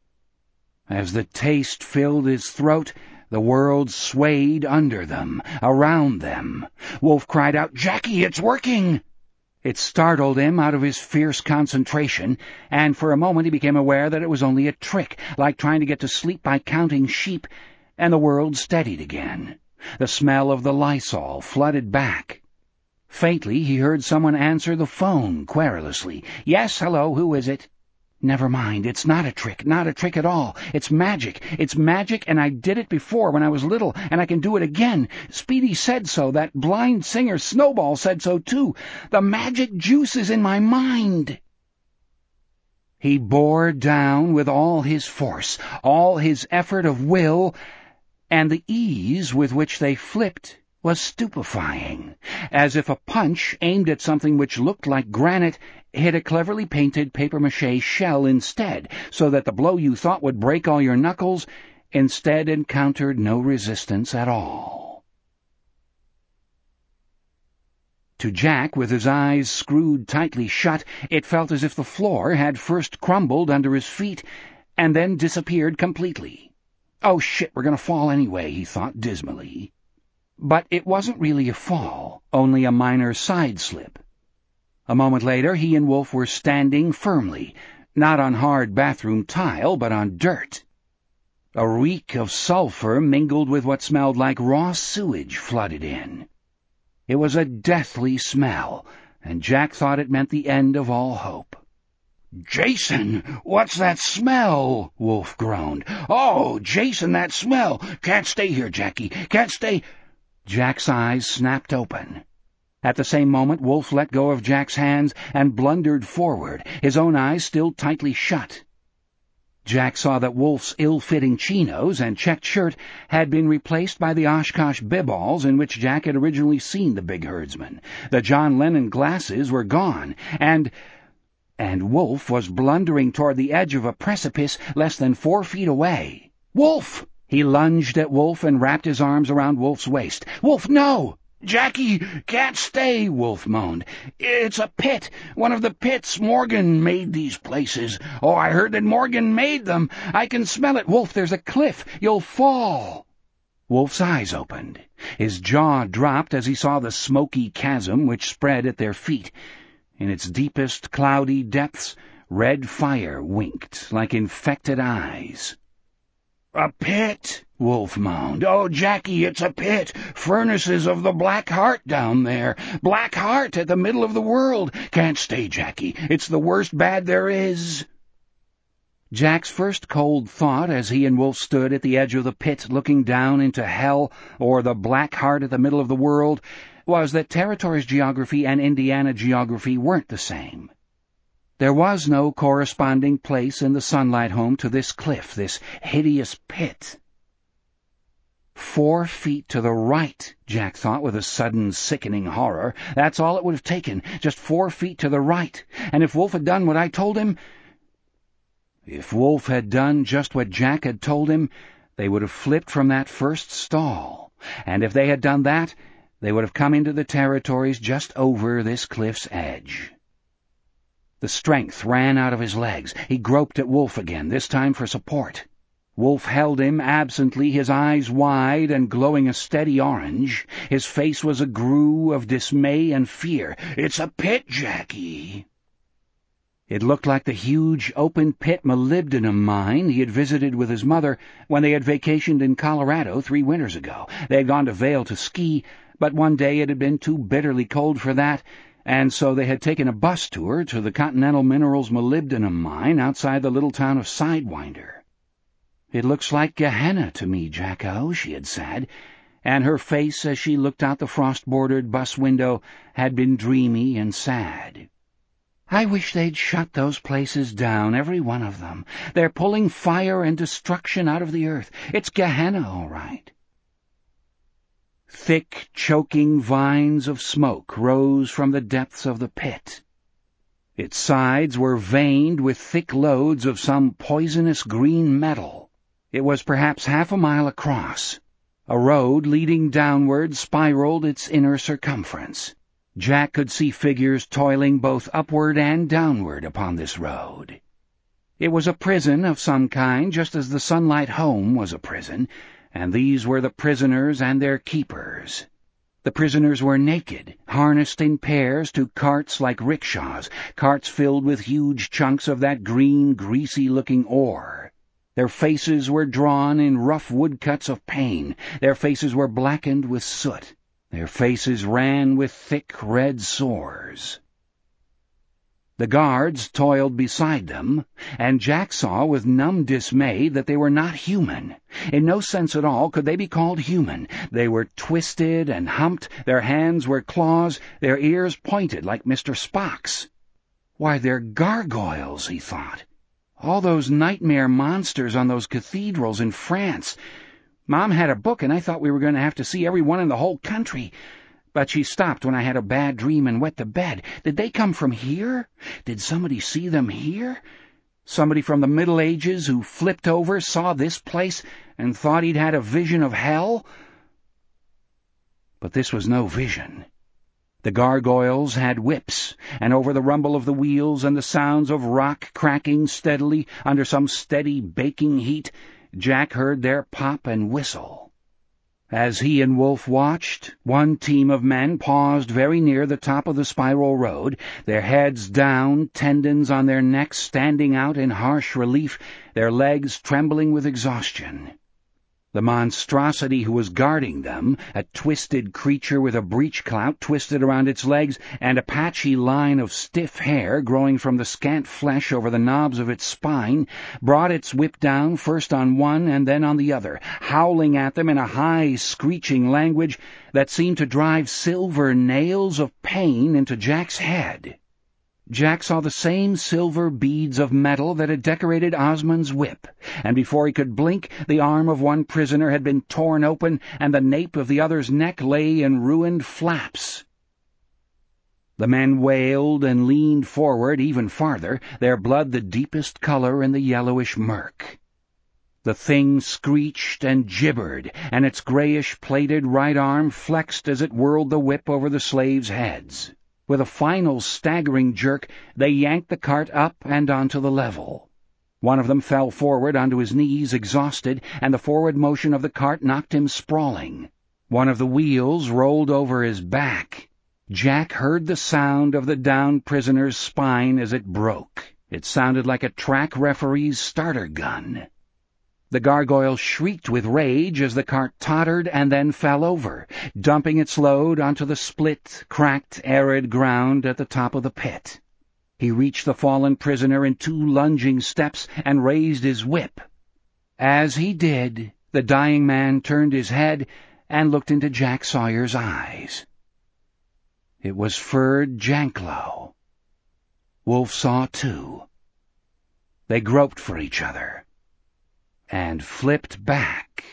As the taste filled his throat, the world swayed under them, around them. Wolf cried out, "Jackie, it's working!" It startled him out of his fierce concentration, and for a moment he became aware that it was only a trick, like trying to get to sleep by counting sheep, and the world steadied again. The smell of the Lysol flooded back. Faintly he heard someone answer the phone querulously. "Yes, hello, who is it?" "Never mind, it's not a trick at all. It's magic, and I did it before when I was little, and I can do it again. Speedy said so, that blind singer Snowball said so too. The magic juice is in my mind." He bore down with all his force, all his effort of will, and the ease with which they flipped was stupefying, as if a punch aimed at something which looked like granite hit a cleverly painted papier-mâché shell instead, so that the blow you thought would break all your knuckles instead encountered no resistance at all. To Jack, with his eyes screwed tightly shut, it felt as if the floor had first crumbled under his feet and then disappeared completely. "Oh, shit, we're going to fall anyway," he thought dismally. But it wasn't really a fall, only a minor side-slip. A moment later, he and Wolf were standing firmly, not on hard bathroom tile, but on dirt. A reek of sulfur mingled with what smelled like raw sewage flooded in. It was a deathly smell, and Jack thought it meant the end of all hope. "Jason, what's that smell?" Wolf groaned. "Oh, Jason, that smell! Can't stay here, Jackie, can't stay—" Jack's eyes snapped open. At the same moment, Wolf let go of Jack's hands and blundered forward, his own eyes still tightly shut. Jack saw that Wolf's ill-fitting chinos and checked shirt had been replaced by the Oshkosh biballs in which Jack had originally seen the big herdsman. The John Lennon glasses were gone, and Wolf was blundering toward the edge of a precipice less than 4 feet away. "Wolf!" He lunged at Wolf and wrapped his arms around Wolf's waist. "Wolf, no!" "Jackie, can't stay," Wolf moaned. "It's a pit, one of the pits. Morgan made these places. Oh, I heard that Morgan made them. I can smell it. Wolf, there's a cliff. You'll fall." Wolf's eyes opened. His jaw dropped as he saw the smoky chasm which spread at their feet. In its deepest, cloudy depths, red fire winked like infected eyes. "A pit," Wolf moaned. "Oh, Jackie, it's a pit. Furnaces of the Black Heart down there. Black Heart at the middle of the world. Can't stay, Jackie. It's the worst bad there is." Jack's first cold thought as he and Wolf stood at the edge of the pit looking down into hell or the Black Heart at the middle of the world was that Territories geography and Indiana geography weren't the same. There was no corresponding place in the sunlight home to this cliff, this hideous pit. 4 feet to the right, Jack thought with a sudden sickening horror. That's all it would have taken, just 4 feet to the right. And if Wolf had done what I told him... If Wolf had done just what Jack had told him, they would have flipped from that first stall. And if they had done that, they would have come into the Territories just over this cliff's edge. The strength ran out of his legs. He groped at Wolf again, this time for support. Wolf held him absently, his eyes wide and glowing a steady orange. His face was a grue of dismay and fear. "It's a pit, Jackie." It looked like the huge open pit molybdenum mine he had visited with his mother when they had vacationed in Colorado 3 winters ago. They had gone to Vail to ski, but one day it had been too bitterly cold for that, and so they had taken a bus tour to the Continental Minerals molybdenum mine outside the little town of Sidewinder. "It looks like Gehenna to me, Jacko," she had said, and her face as she looked out the frost-bordered bus window had been dreamy and sad. "I wish they'd shut those places down, every one of them. They're pulling fire and destruction out of the earth. It's Gehenna, all right." Thick, choking vines of smoke rose from the depths of the pit. Its sides were veined with thick loads of some poisonous green metal. It was perhaps 1/2 mile across. A road leading downward spiraled its inner circumference. Jack could see figures toiling both upward and downward upon this road. It was a prison of some kind, just as the Sunlight Home was a prison, and these were the prisoners and their keepers. The prisoners were naked, harnessed in pairs to carts like rickshaws, carts filled with huge chunks of that green, greasy-looking ore. Their faces were drawn in rough woodcuts of pain. Their faces were blackened with soot. Their faces ran with thick red sores. The guards toiled beside them, and Jack saw with numb dismay that they were not human. In no sense at all could they be called human. They were twisted and humped, their hands were claws, their ears pointed like Mr. Spock's. Why, they're gargoyles, he thought. All those nightmare monsters on those cathedrals in France. Mom had a book, and I thought we were going to have to see every one in the whole country. But she stopped when I had a bad dream and wet the bed. Did they come from here? Did somebody see them here? Somebody from the Middle Ages who flipped over, saw this place, and thought he'd had a vision of hell? But this was no vision. The gargoyles had whips, and over the rumble of the wheels and the sounds of rock cracking steadily under some steady baking heat, Jack heard their pop and whistle. As he and Wolf watched, one team of men paused very near the top of the spiral road, their heads down, tendons on their necks standing out in harsh relief, their legs trembling with exhaustion. The monstrosity who was guarding them, a twisted creature with a breechclout twisted around its legs and a patchy line of stiff hair growing from the scant flesh over the knobs of its spine, brought its whip down first on one and then on the other, howling at them in a high, screeching language that seemed to drive silver nails of pain into Jack's head. Jack saw the same silver beads of metal that had decorated Osmond's whip, and before he could blink, the arm of one prisoner had been torn open, and the nape of the other's neck lay in ruined flaps. The men wailed and leaned forward even farther, their blood the deepest color in the yellowish murk. The thing screeched and gibbered, and its grayish-plated right arm flexed as it whirled the whip over the slaves' heads. With a final staggering jerk, they yanked the cart up and onto the level. One of them fell forward onto his knees, exhausted, and the forward motion of the cart knocked him sprawling. One of the wheels rolled over his back. Jack heard the sound of the downed prisoner's spine as it broke. It sounded like a track referee's starter gun. The gargoyle shrieked with rage as the cart tottered and then fell over, dumping its load onto the split, cracked, arid ground at the top of the pit. He reached the fallen prisoner in 2 lunging steps and raised his whip. As he did, the dying man turned his head and looked into Jack Sawyer's eyes. It was Ferd Janklow. Wolf saw too. They groped for each other and flipped back.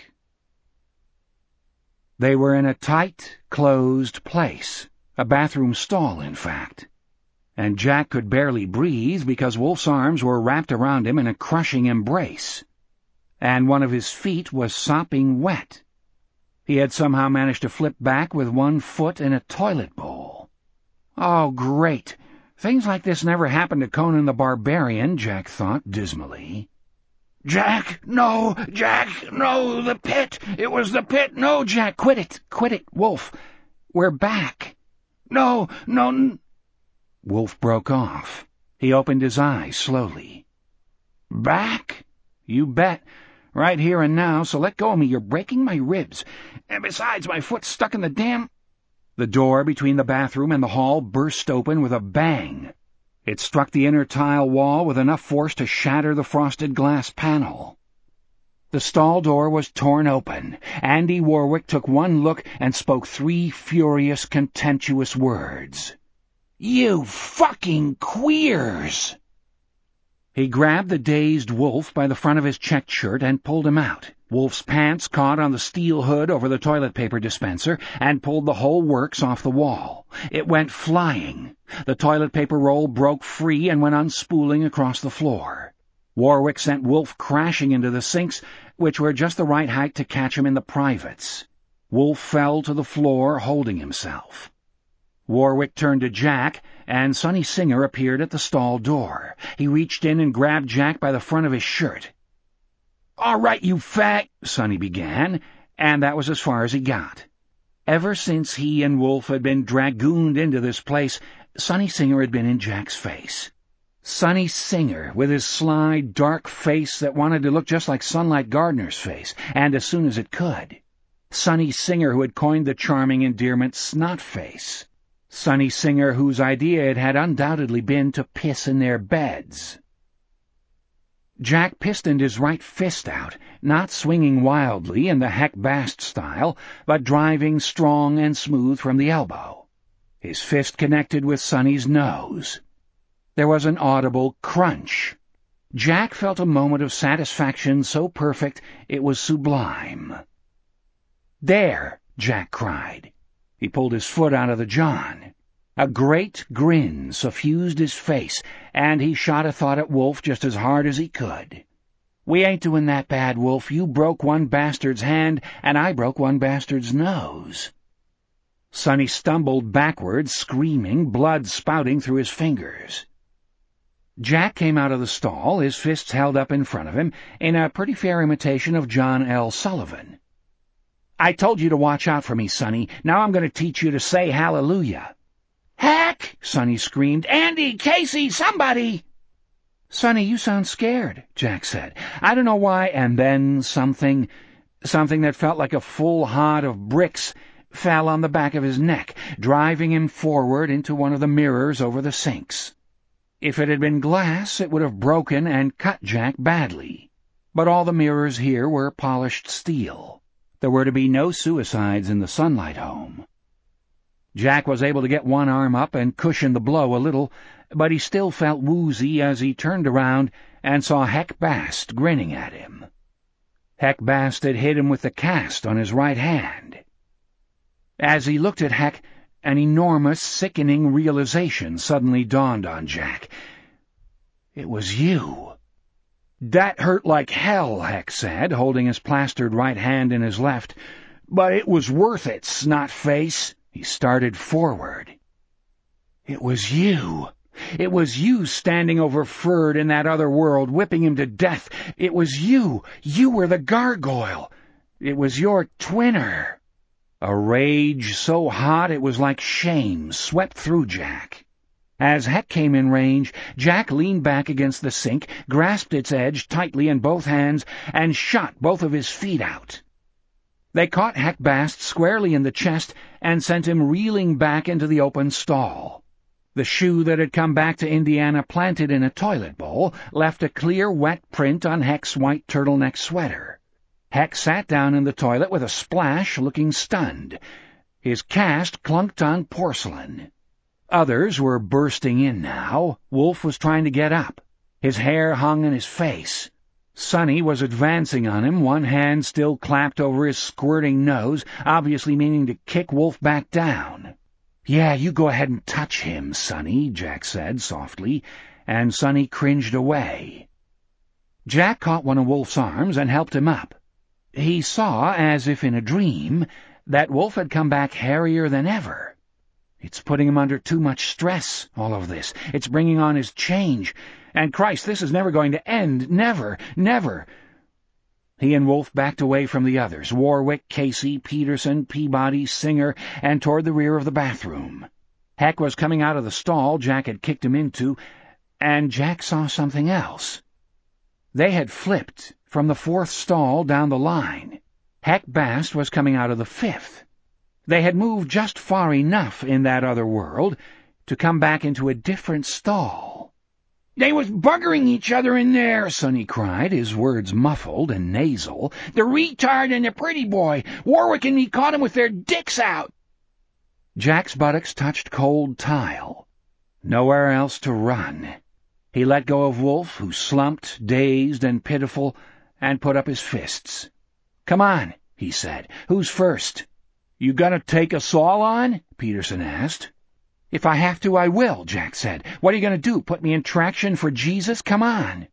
They were in a tight, closed place, a bathroom stall, in fact, and Jack could barely breathe because Wolf's arms were wrapped around him in a crushing embrace, and one of his feet was sopping wet. He had somehow managed to flip back with one foot in a toilet bowl. Oh, great! Things like this never happened to Conan the Barbarian, Jack thought dismally. "Jack, no! Jack, no! The pit! It was the pit! No, Jack! Quit it! Quit it, Wolf! We're back! No, no!" Wolf broke off. He opened his eyes slowly. "Back? You bet. Right here and now, so let go of me. You're breaking my ribs. And besides, my foot's stuck in the damn—" The door between the bathroom and the hall burst open with a bang. It struck the inner tile wall with enough force to shatter the frosted glass panel. The stall door was torn open. Andy Warwick took one look and spoke 3 furious, contemptuous words. "You fucking queers!" He grabbed the dazed Wolf by the front of his checked shirt and pulled him out. Wolf's pants caught on the steel hood over the toilet paper dispenser and pulled the whole works off the wall. It went flying. The toilet paper roll broke free and went unspooling across the floor. Warwick sent Wolf crashing into the sinks, which were just the right height to catch him in the privates. Wolf fell to the floor, holding himself. Warwick turned to Jack, and Sonny Singer appeared at the stall door. He reached in and grabbed Jack by the front of his shirt. "All right, you fag," Sonny began, and that was as far as he got. Ever since he and Wolf had been dragooned into this place, Sonny Singer had been in Jack's face. Sonny Singer, with his sly, dark face that wanted to look just like Sunlight Gardner's face, and as soon as it could. Sonny Singer, who had coined the charming endearment Snotface. Sonny Singer, whose idea it had undoubtedly been to piss in their beds. Jack pistoned his right fist out, not swinging wildly in the Heck Bast style, but driving strong and smooth from the elbow. His fist connected with Sonny's nose. There was an audible crunch. Jack felt a moment of satisfaction so perfect it was sublime. "There!" Jack cried. He pulled his foot out of the john. A great grin suffused his face, and he shot a thought at Wolf just as hard as he could. "We ain't doing that bad, Wolf. You broke one bastard's hand, and I broke one bastard's nose." Sonny stumbled backwards, screaming, blood spouting through his fingers. Jack came out of the stall, his fists held up in front of him, in a pretty fair imitation of John L. Sullivan. "I told you to watch out for me, Sonny. Now I'm going to teach you to say hallelujah." "Heck!" Sonny screamed. "Andy! Casey! Somebody!" "Sonny, you sound scared," Jack said. "I don't know why," and then something. Something that felt like a full hod of bricks fell on the back of his neck, driving him forward into one of the mirrors over the sinks. If it had been glass, it would have broken and cut Jack badly. But all the mirrors here were polished steel. There were to be no suicides in the Sunlight home. Jack was able to get one arm up and cushion the blow a little, but he still felt woozy as he turned around and saw Heck Bast grinning at him. Heck Bast had hit him with the cast on his right hand. As he looked at Heck, an enormous, sickening realization suddenly dawned on Jack. It was you. That hurt like hell, Heck said, holding his plastered right hand in his left. But it was worth it, snot-face. He started forward. It was you. It was you standing over Ferd in that other world, whipping him to death. It was you. You were the gargoyle. It was your twinner. A rage so hot it was like shame swept through Jack. As Heck came in range, Jack leaned back against the sink, grasped its edge tightly in both hands, and shot both of his feet out. They caught Heck Bast squarely in the chest and sent him reeling back into the open stall. The shoe that had come back to Indiana planted in a toilet bowl left a clear, wet print on Heck's white turtleneck sweater. Heck sat down in the toilet with a splash, looking stunned. His cast clunked on porcelain. Others were bursting in now. Wolf was trying to get up. His hair hung in his face. Sonny was advancing on him, one hand still clapped over his squirting nose, obviously meaning to kick Wolf back down. "Yeah, you go ahead and touch him, Sonny," Jack said softly, and Sonny cringed away. Jack caught one of Wolf's arms and helped him up. He saw, as if in a dream, that Wolf had come back hairier than ever. It's putting him under too much stress, all of this. It's bringing on his change. And Christ, this is never going to end. Never, never. He and Wolf backed away from the others, Warwick, Casey, Peterson, Peabody, Singer, and toward the rear of the bathroom. Heck was coming out of the stall Jack had kicked him into, and Jack saw something else. They had flipped from the fourth stall down the line. Heck Bast was coming out of the fifth. They had moved just far enough in that other world to come back into a different stall. "They was buggering each other in there," Sonny cried, his words muffled and nasal. "The retard and the pretty boy. Warwick and me caught 'em with their dicks out." Jack's buttocks touched cold tile. Nowhere else to run. He let go of Wolf, who slumped, dazed and pitiful, and put up his fists. "Come on," he said. "Who's first?" "You gonna take us all on?" Peterson asked. "If I have to, I will," Jack said. "What are you going to do, put me in traction for Jesus? Come on."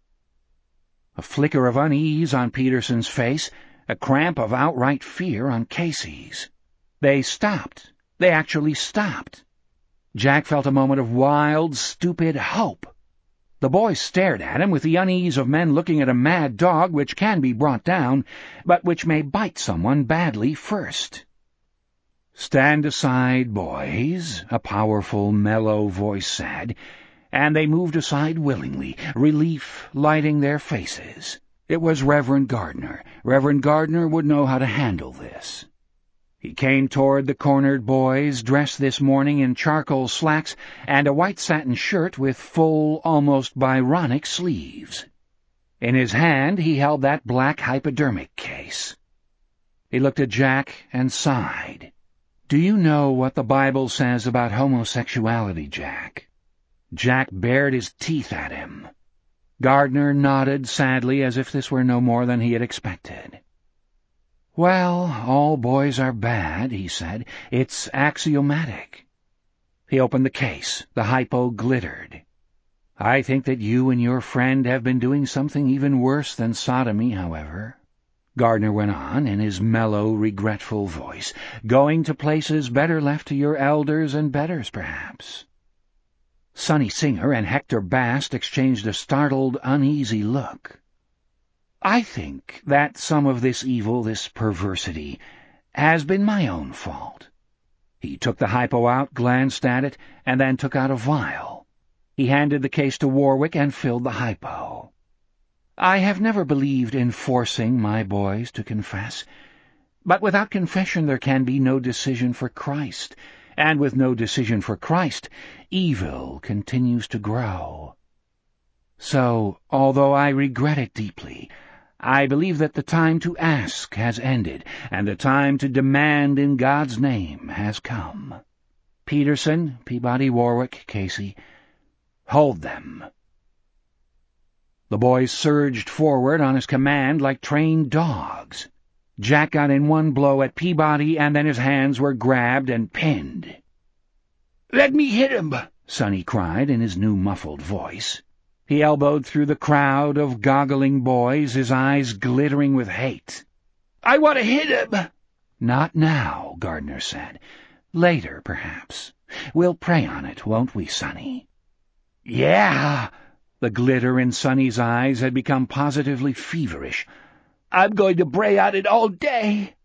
A flicker of unease on Peterson's face, a cramp of outright fear on Casey's. They stopped. They actually stopped. Jack felt a moment of wild, stupid hope. The boys stared at him with the unease of men looking at a mad dog which can be brought down, but which may bite someone badly first. "Stand aside, boys," a powerful, mellow voice said, and they moved aside willingly, relief lighting their faces. It was Reverend Gardner. Reverend Gardner would know how to handle this. He came toward the cornered boys, dressed this morning in charcoal slacks and a white satin shirt with full, almost Byronic sleeves. In his hand he held that black hypodermic case. He looked at Jack and sighed. "Do you know what the Bible says about homosexuality, Jack?" Jack bared his teeth at him. Gardner nodded sadly as if this were no more than he had expected. "Well, all boys are bad," he said. "It's axiomatic." He opened the case. The hypo glittered. "I think that you and your friend have been doing something even worse than sodomy, however," Gardner went on in his mellow, regretful voice, "going to places better left to your elders and betters, perhaps." Sonny Singer and Hector Bast exchanged a startled, uneasy look. "I think that some of this evil, this perversity, has been my own fault." He took the hypo out, glanced at it, and then took out a vial. He handed the case to Warwick and filled the hypo. I have never believed in forcing my boys to confess. But without confession there can be no decision for Christ, and with no decision for Christ, evil continues to grow. So, although I regret it deeply, I believe that the time to ask has ended, and the time to demand in God's name has come. Peterson, Peabody, Warwick, Casey, hold them. The boys surged forward on his command like trained dogs. Jack got in one blow at Peabody, and then his hands were grabbed and pinned. "Let me hit him!" Sonny cried in his new muffled voice. He elbowed through the crowd of goggling boys, his eyes glittering with hate. "I want to hit him!" "Not now," Gardner said. "Later, perhaps. We'll pray on it, won't we, Sonny?" "Yeah!" The glitter in Sonny's eyes had become positively feverish. "I'm going to pray on it all day."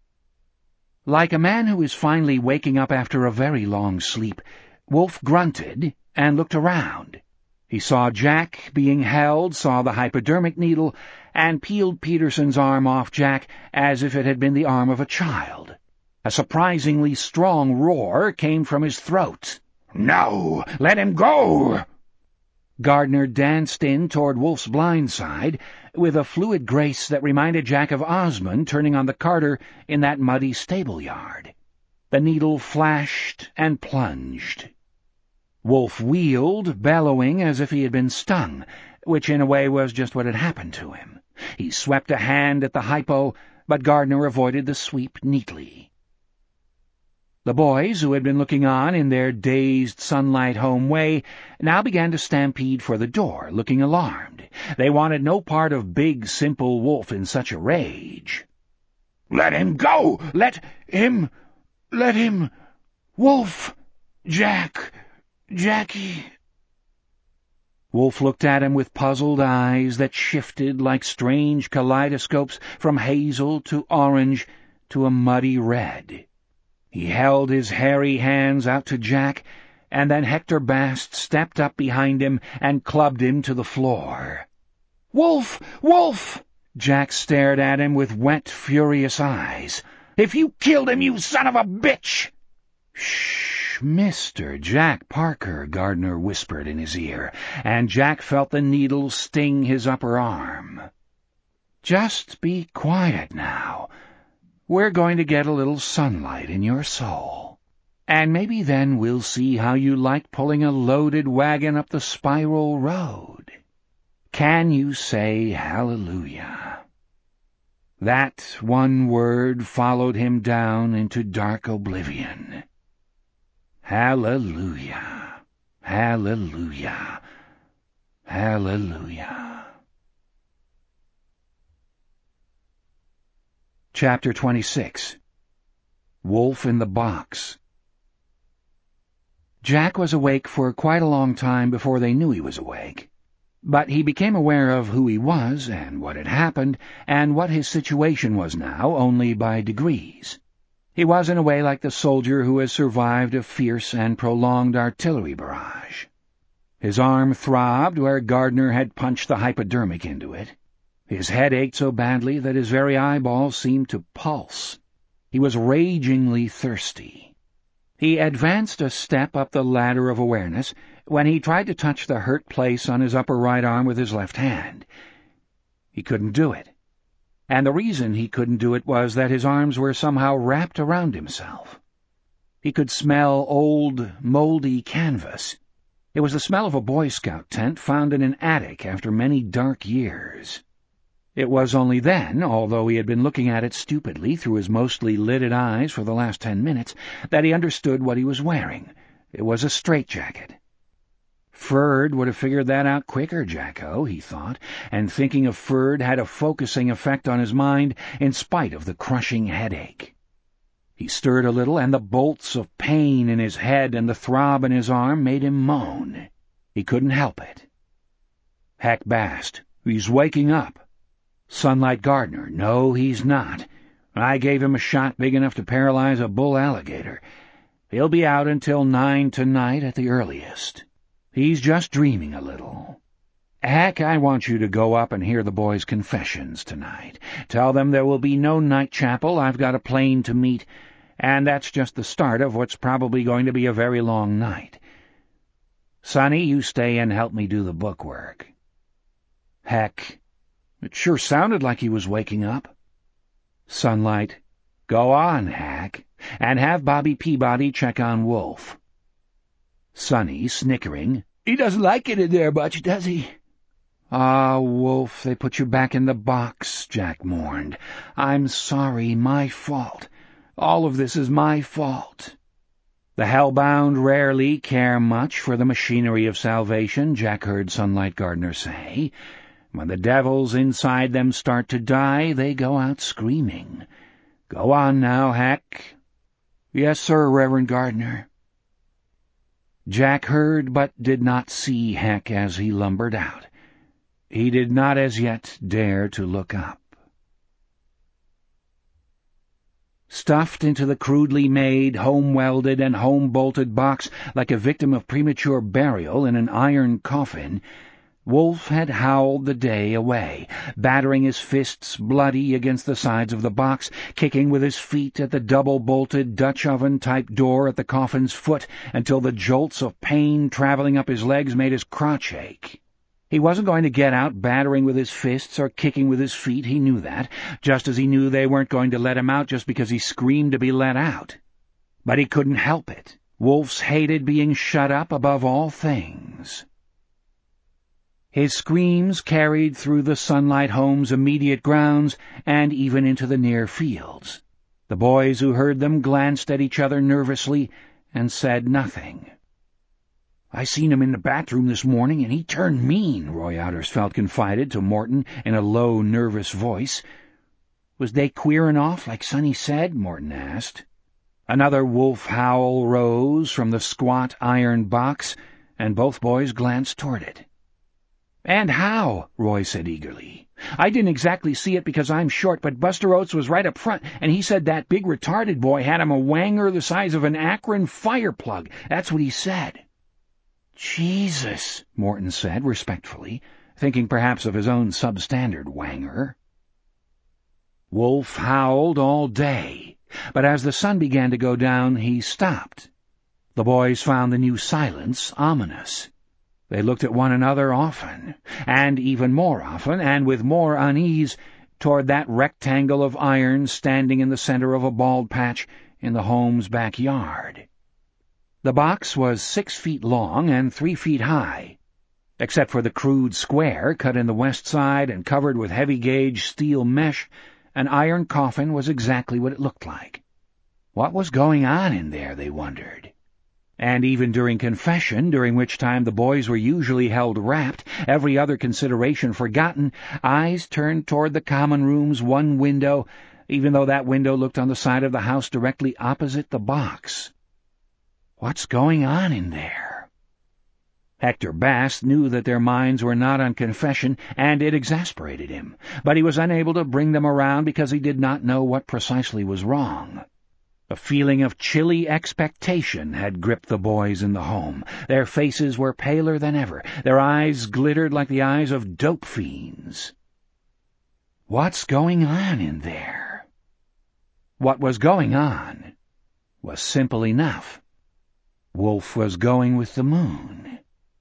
Like a man who is finally waking up after a very long sleep, Wolf grunted and looked around. He saw Jack being held, saw the hypodermic needle, and peeled Peterson's arm off Jack as if it had been the arm of a child. A surprisingly strong roar came from his throat. "No! Let him go!" Gardner danced in toward Wolf's blind side with a fluid grace that reminded Jack of Osmond turning on the Carter in that muddy stable-yard. The needle flashed and plunged. Wolf wheeled, bellowing as if he had been stung, which in a way was just what had happened to him. He swept a hand at the hypo, but Gardner avoided the sweep neatly. The boys, who had been looking on in their dazed sunlight-home way, now began to stampede for the door, looking alarmed. They wanted no part of big, simple Wolf in such a rage. "Let him go! Let him! Wolf! Jackie!" Wolf looked at him with puzzled eyes that shifted like strange kaleidoscopes from hazel to orange to a muddy red. He held his hairy hands out to Jack, and then Hector Bast stepped up behind him and clubbed him to the floor. "Wolf! Wolf!" Jack stared at him with wet, furious eyes. "If you killed him, you son of a bitch!" "Shh, Mr. Jack Parker," Gardner whispered in his ear, and Jack felt the needle sting his upper arm. "Just be quiet now. We're going to get a little sunlight in your soul. And maybe then we'll see how you like pulling a loaded wagon up the spiral road. Can you say hallelujah?" That one word followed him down into dark oblivion. Hallelujah, hallelujah, hallelujah. Chapter 26. Wolf in the Box. Jack was awake for quite a long time before they knew he was awake. But he became aware of who he was and what had happened and what his situation was now only by degrees. He was in a way like the soldier who has survived a fierce and prolonged artillery barrage. His arm throbbed where Gardner had punched the hypodermic into it. His head ached so badly that his very eyeballs seemed to pulse. He was ragingly thirsty. He advanced a step up the ladder of awareness when he tried to touch the hurt place on his upper right arm with his left hand. He couldn't do it. And the reason he couldn't do it was that his arms were somehow wrapped around himself. He could smell old, moldy canvas. It was the smell of a Boy Scout tent found in an attic after many dark years. It was only then, although he had been looking at it stupidly through his mostly lidded eyes for the last 10 minutes, that he understood what he was wearing. It was a straitjacket. Ferd would have figured that out quicker, Jacko, he thought, and thinking of Ferd had a focusing effect on his mind in spite of the crushing headache. He stirred a little, and the bolts of pain in his head and the throb in his arm made him moan. He couldn't help it. Heck Bast, he's waking up. Sunlight Gardner, no, he's not. I gave him a shot big enough to paralyze a bull alligator. He'll be out until 9 tonight at the earliest. He's just dreaming a little. Heck, I want you to go up and hear the boys' confessions tonight. Tell them there will be no night chapel. I've got a plane to meet, and that's just the start of what's probably going to be a very long night. Sonny, you stay and help me do the bookwork." Heck, it sure sounded like he was waking up. Sunlight, "Go on, Hack, and have Bobby Peabody check on Wolf." Sonny, snickering, "He doesn't like it in there much, does he?" "Ah, Wolf, they put you back in the box," Jack mourned. "I'm sorry, my fault. All of this is my fault." "The hellbound rarely care much for the machinery of salvation," Jack heard Sunlight Gardner say. "When the devils inside them start to die, they go out screaming. Go on now, Hack." "Yes, sir, Reverend Gardner." Jack heard but did not see Heck as he lumbered out. He did not as yet dare to look up. Stuffed into the crudely made, home-welded and home-bolted box like a victim of premature burial in an iron coffin, Wolf had howled the day away, battering his fists bloody against the sides of the box, kicking with his feet at the double-bolted Dutch oven-type door at the coffin's foot until the jolts of pain traveling up his legs made his crotch ache. He wasn't going to get out battering with his fists or kicking with his feet, he knew that, just as he knew they weren't going to let him out just because he screamed to be let out. But he couldn't help it. Wolves hated being shut up above all things. His screams carried through the Sunlight Home's immediate grounds and even into the near fields. The boys who heard them glanced at each other nervously and said nothing. "I seen him in the bathroom this morning, and he turned mean," Roy Outersfeld confided to Morton in a low, nervous voice. "Was they queerin' off, like Sonny said?" Morton asked. Another wolf howl rose from the squat iron box, and both boys glanced toward it. "And how?" Roy said eagerly. "I didn't exactly see it because I'm short, but Buster Oates was right up front, and he said that big retarded boy had him a wanger the size of an Akron fire plug. That's what he said." "Jesus," Morton said respectfully, thinking perhaps of his own substandard wanger. Wolf howled all day, but as the sun began to go down, he stopped. The boys found the new silence ominous. They looked at one another often, and even more often, and with more unease, toward that rectangle of iron standing in the center of a bald patch in the home's backyard. The box was 6 feet long and 3 feet high. Except for the crude square cut in the west side and covered with heavy-gauge steel mesh, an iron coffin was exactly what it looked like. What was going on in there, they wondered. And even during confession, during which time the boys were usually held rapt, every other consideration forgotten, eyes turned toward the common room's one window, even though that window looked on the side of the house directly opposite the box. What's going on in there? Hector Bast knew that their minds were not on confession, and it exasperated him, but he was unable to bring them around because he did not know what precisely was wrong. A feeling of chilly expectation had gripped the boys in the home. Their faces were paler than ever. Their eyes glittered like the eyes of dope fiends. What's going on in there? What was going on was simple enough. Wolf was going with the moon.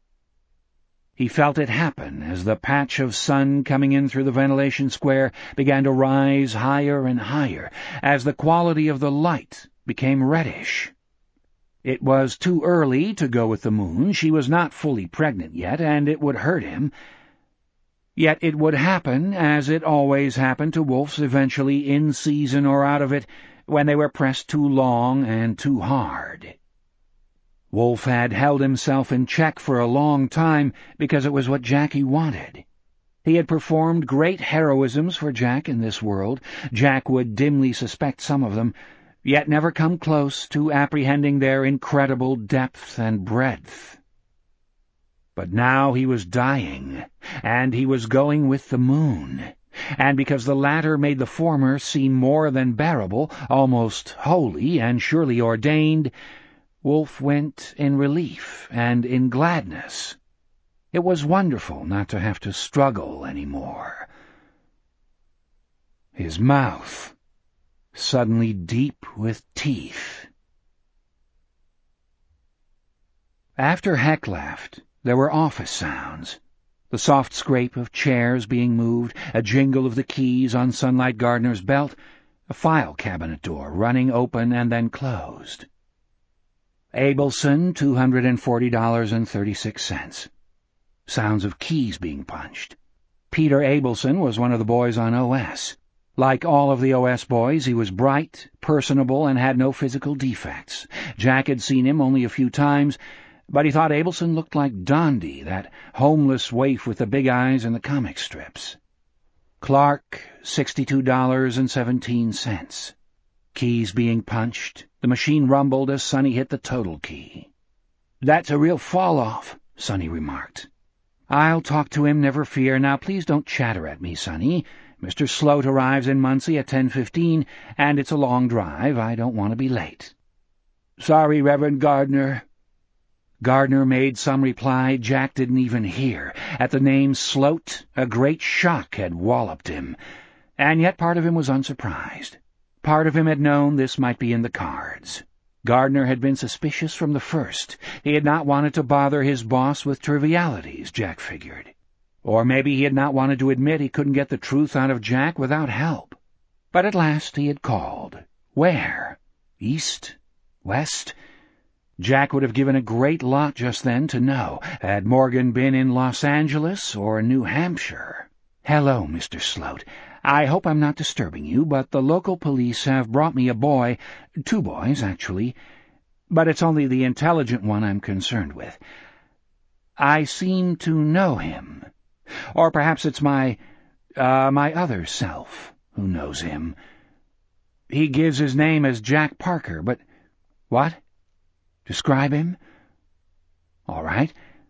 He felt it happen as the patch of sun coming in through the ventilation square began to rise higher and higher, as the quality of the light became reddish. It was too early to go with the moon. She was not fully pregnant yet, and it would hurt him. Yet it would happen, as it always happened to wolves eventually, in season or out of it, when they were pressed too long and too hard. Wolf had held himself in check for a long time because it was what Jackie wanted. He had performed great heroisms for Jack in this world. Jack would dimly suspect some of them, yet never come close to apprehending their incredible depth and breadth. But now he was dying, and he was going with the moon, and because the latter made the former seem more than bearable, almost holy and surely ordained, Wolf went in relief and in gladness. It was wonderful not to have to struggle anymore. His mouth, suddenly deep with teeth. After Heck left, there were office sounds. The soft scrape of chairs being moved, a jingle of the keys on Sunlight Gardner's belt, a file cabinet door running open and then closed. Abelson, $240.36. Sounds of keys being punched. Peter Abelson was one of the boys on OS. Like all of the OS boys, he was bright, personable, and had no physical defects. Jack had seen him only a few times, but he thought Abelson looked like Dondi, that homeless waif with the big eyes in the comic strips. Clark, $62.17. Keys being punched. The machine rumbled as Sonny hit the total key. "That's a real fall-off," Sonny remarked. "I'll talk to him, never fear. Now please don't chatter at me, Sonny. Mr. Sloat arrives in Muncie at 10:15, and it's a long drive. I don't want to be late." "Sorry, Reverend Gardner." Gardner made some reply Jack didn't even hear. At the name Sloat, a great shock had walloped him, and yet part of him was unsurprised. Part of him had known this might be in the cards. Gardner had been suspicious from the first. He had not wanted to bother his boss with trivialities, Jack figured. Or maybe he had not wanted to admit he couldn't get the truth out of Jack without help. But at last he had called. Where? East? West? Jack would have given a great lot just then to know. Had Morgan been in Los Angeles or New Hampshire? "Hello, Mr. Sloat. I hope I'm not disturbing you, but the local police have brought me a boy, 2 boys, actually, but it's only the intelligent one I'm concerned with. I seem to know him. Or perhaps it's my other self who knows him. He gives his name as Jack Parker, but—" "What? Describe him?" "All right."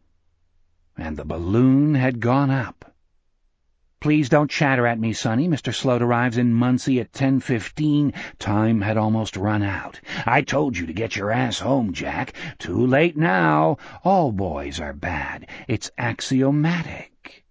And the balloon had gone up. "Please don't chatter at me, Sonny. Mr. Sloat arrives in Muncie at 10:15. Time had almost run out. I told you to get your ass home, Jack. Too late now. All boys are bad. It's axiomatic."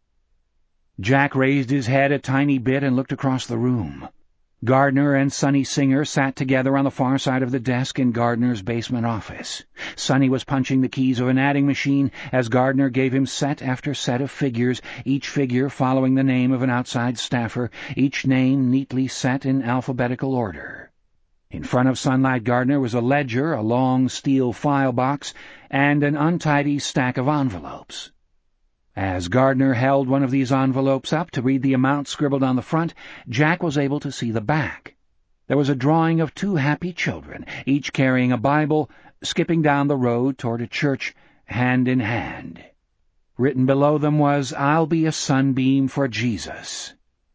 Jack raised his head a tiny bit and looked across the room. Gardner and Sonny Singer sat together on the far side of the desk in Gardner's basement office. Sonny was punching the keys of an adding machine as Gardner gave him set after set of figures, each figure following the name of an outside staffer, each name neatly set in alphabetical order. In front of Sunlight Gardner was a ledger, a long steel file box, and an untidy stack of envelopes. As Gardner held one of these envelopes up to read the amount scribbled on the front, Jack was able to see the back. There was a drawing of 2 happy children, each carrying a Bible, skipping down the road toward a church, hand in hand. Written below them was, "I'll be a sunbeam for Jesus."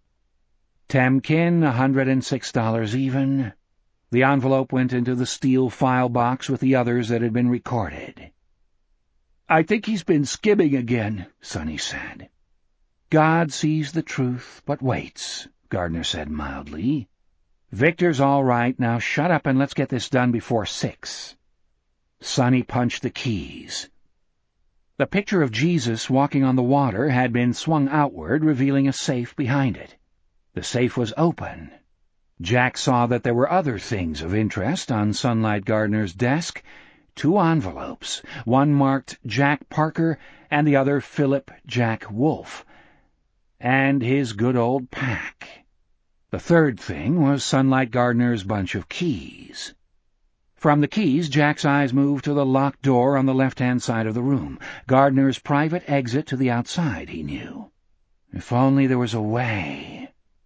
Temkin, $106 even. The envelope went into the steel file box with the others that had been recorded. "I think he's been skimming again," Sonny said. "God sees the truth, but waits," Gardner said mildly. "Victor's all right. Now shut up and let's get this done before 6. Sonny punched the keys. The picture of Jesus walking on the water had been swung outward, revealing a safe behind it. The safe was open. Jack saw that there were other things of interest on Sunlight Gardner's desk. 2 envelopes, one marked Jack Parker and the other Philip Jack Wolfe, and his good old pack. The third thing was Sunlight Gardner's bunch of keys. From the keys, Jack's eyes moved to the locked door on the left-hand side of the room, Gardner's private exit to the outside, he knew. If only there was a way.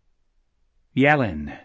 Yellen,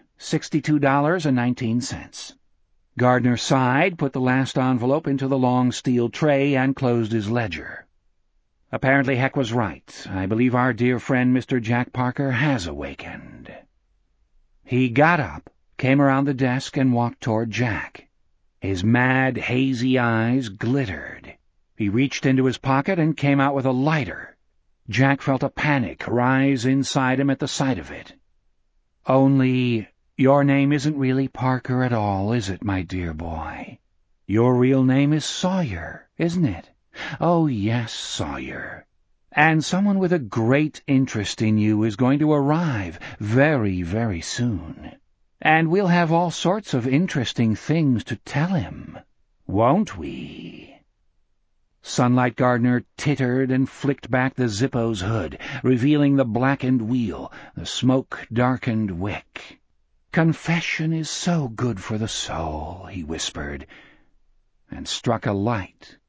$62.19. Gardner sighed, put the last envelope into the long steel tray, and closed his ledger. Apparently Heck was right. I believe our dear friend Mr. Jack Parker has awakened. He got up, came around the desk, and walked toward Jack. His mad, hazy eyes glittered. He reached into his pocket and came out with a lighter. Jack felt a panic rise inside him at the sight of it. "Only, your name isn't really Parker at all, is it, my dear boy? Your real name is Sawyer, isn't it?" "Oh, yes, Sawyer. And someone with a great interest in you is going to arrive very, very soon. And we'll have all sorts of interesting things to tell him, won't we?" Sunlight Gardener tittered and flicked back the Zippo's hood, revealing the blackened wheel, the smoke-darkened wick. "Confession is so good for the soul," he whispered, and struck a light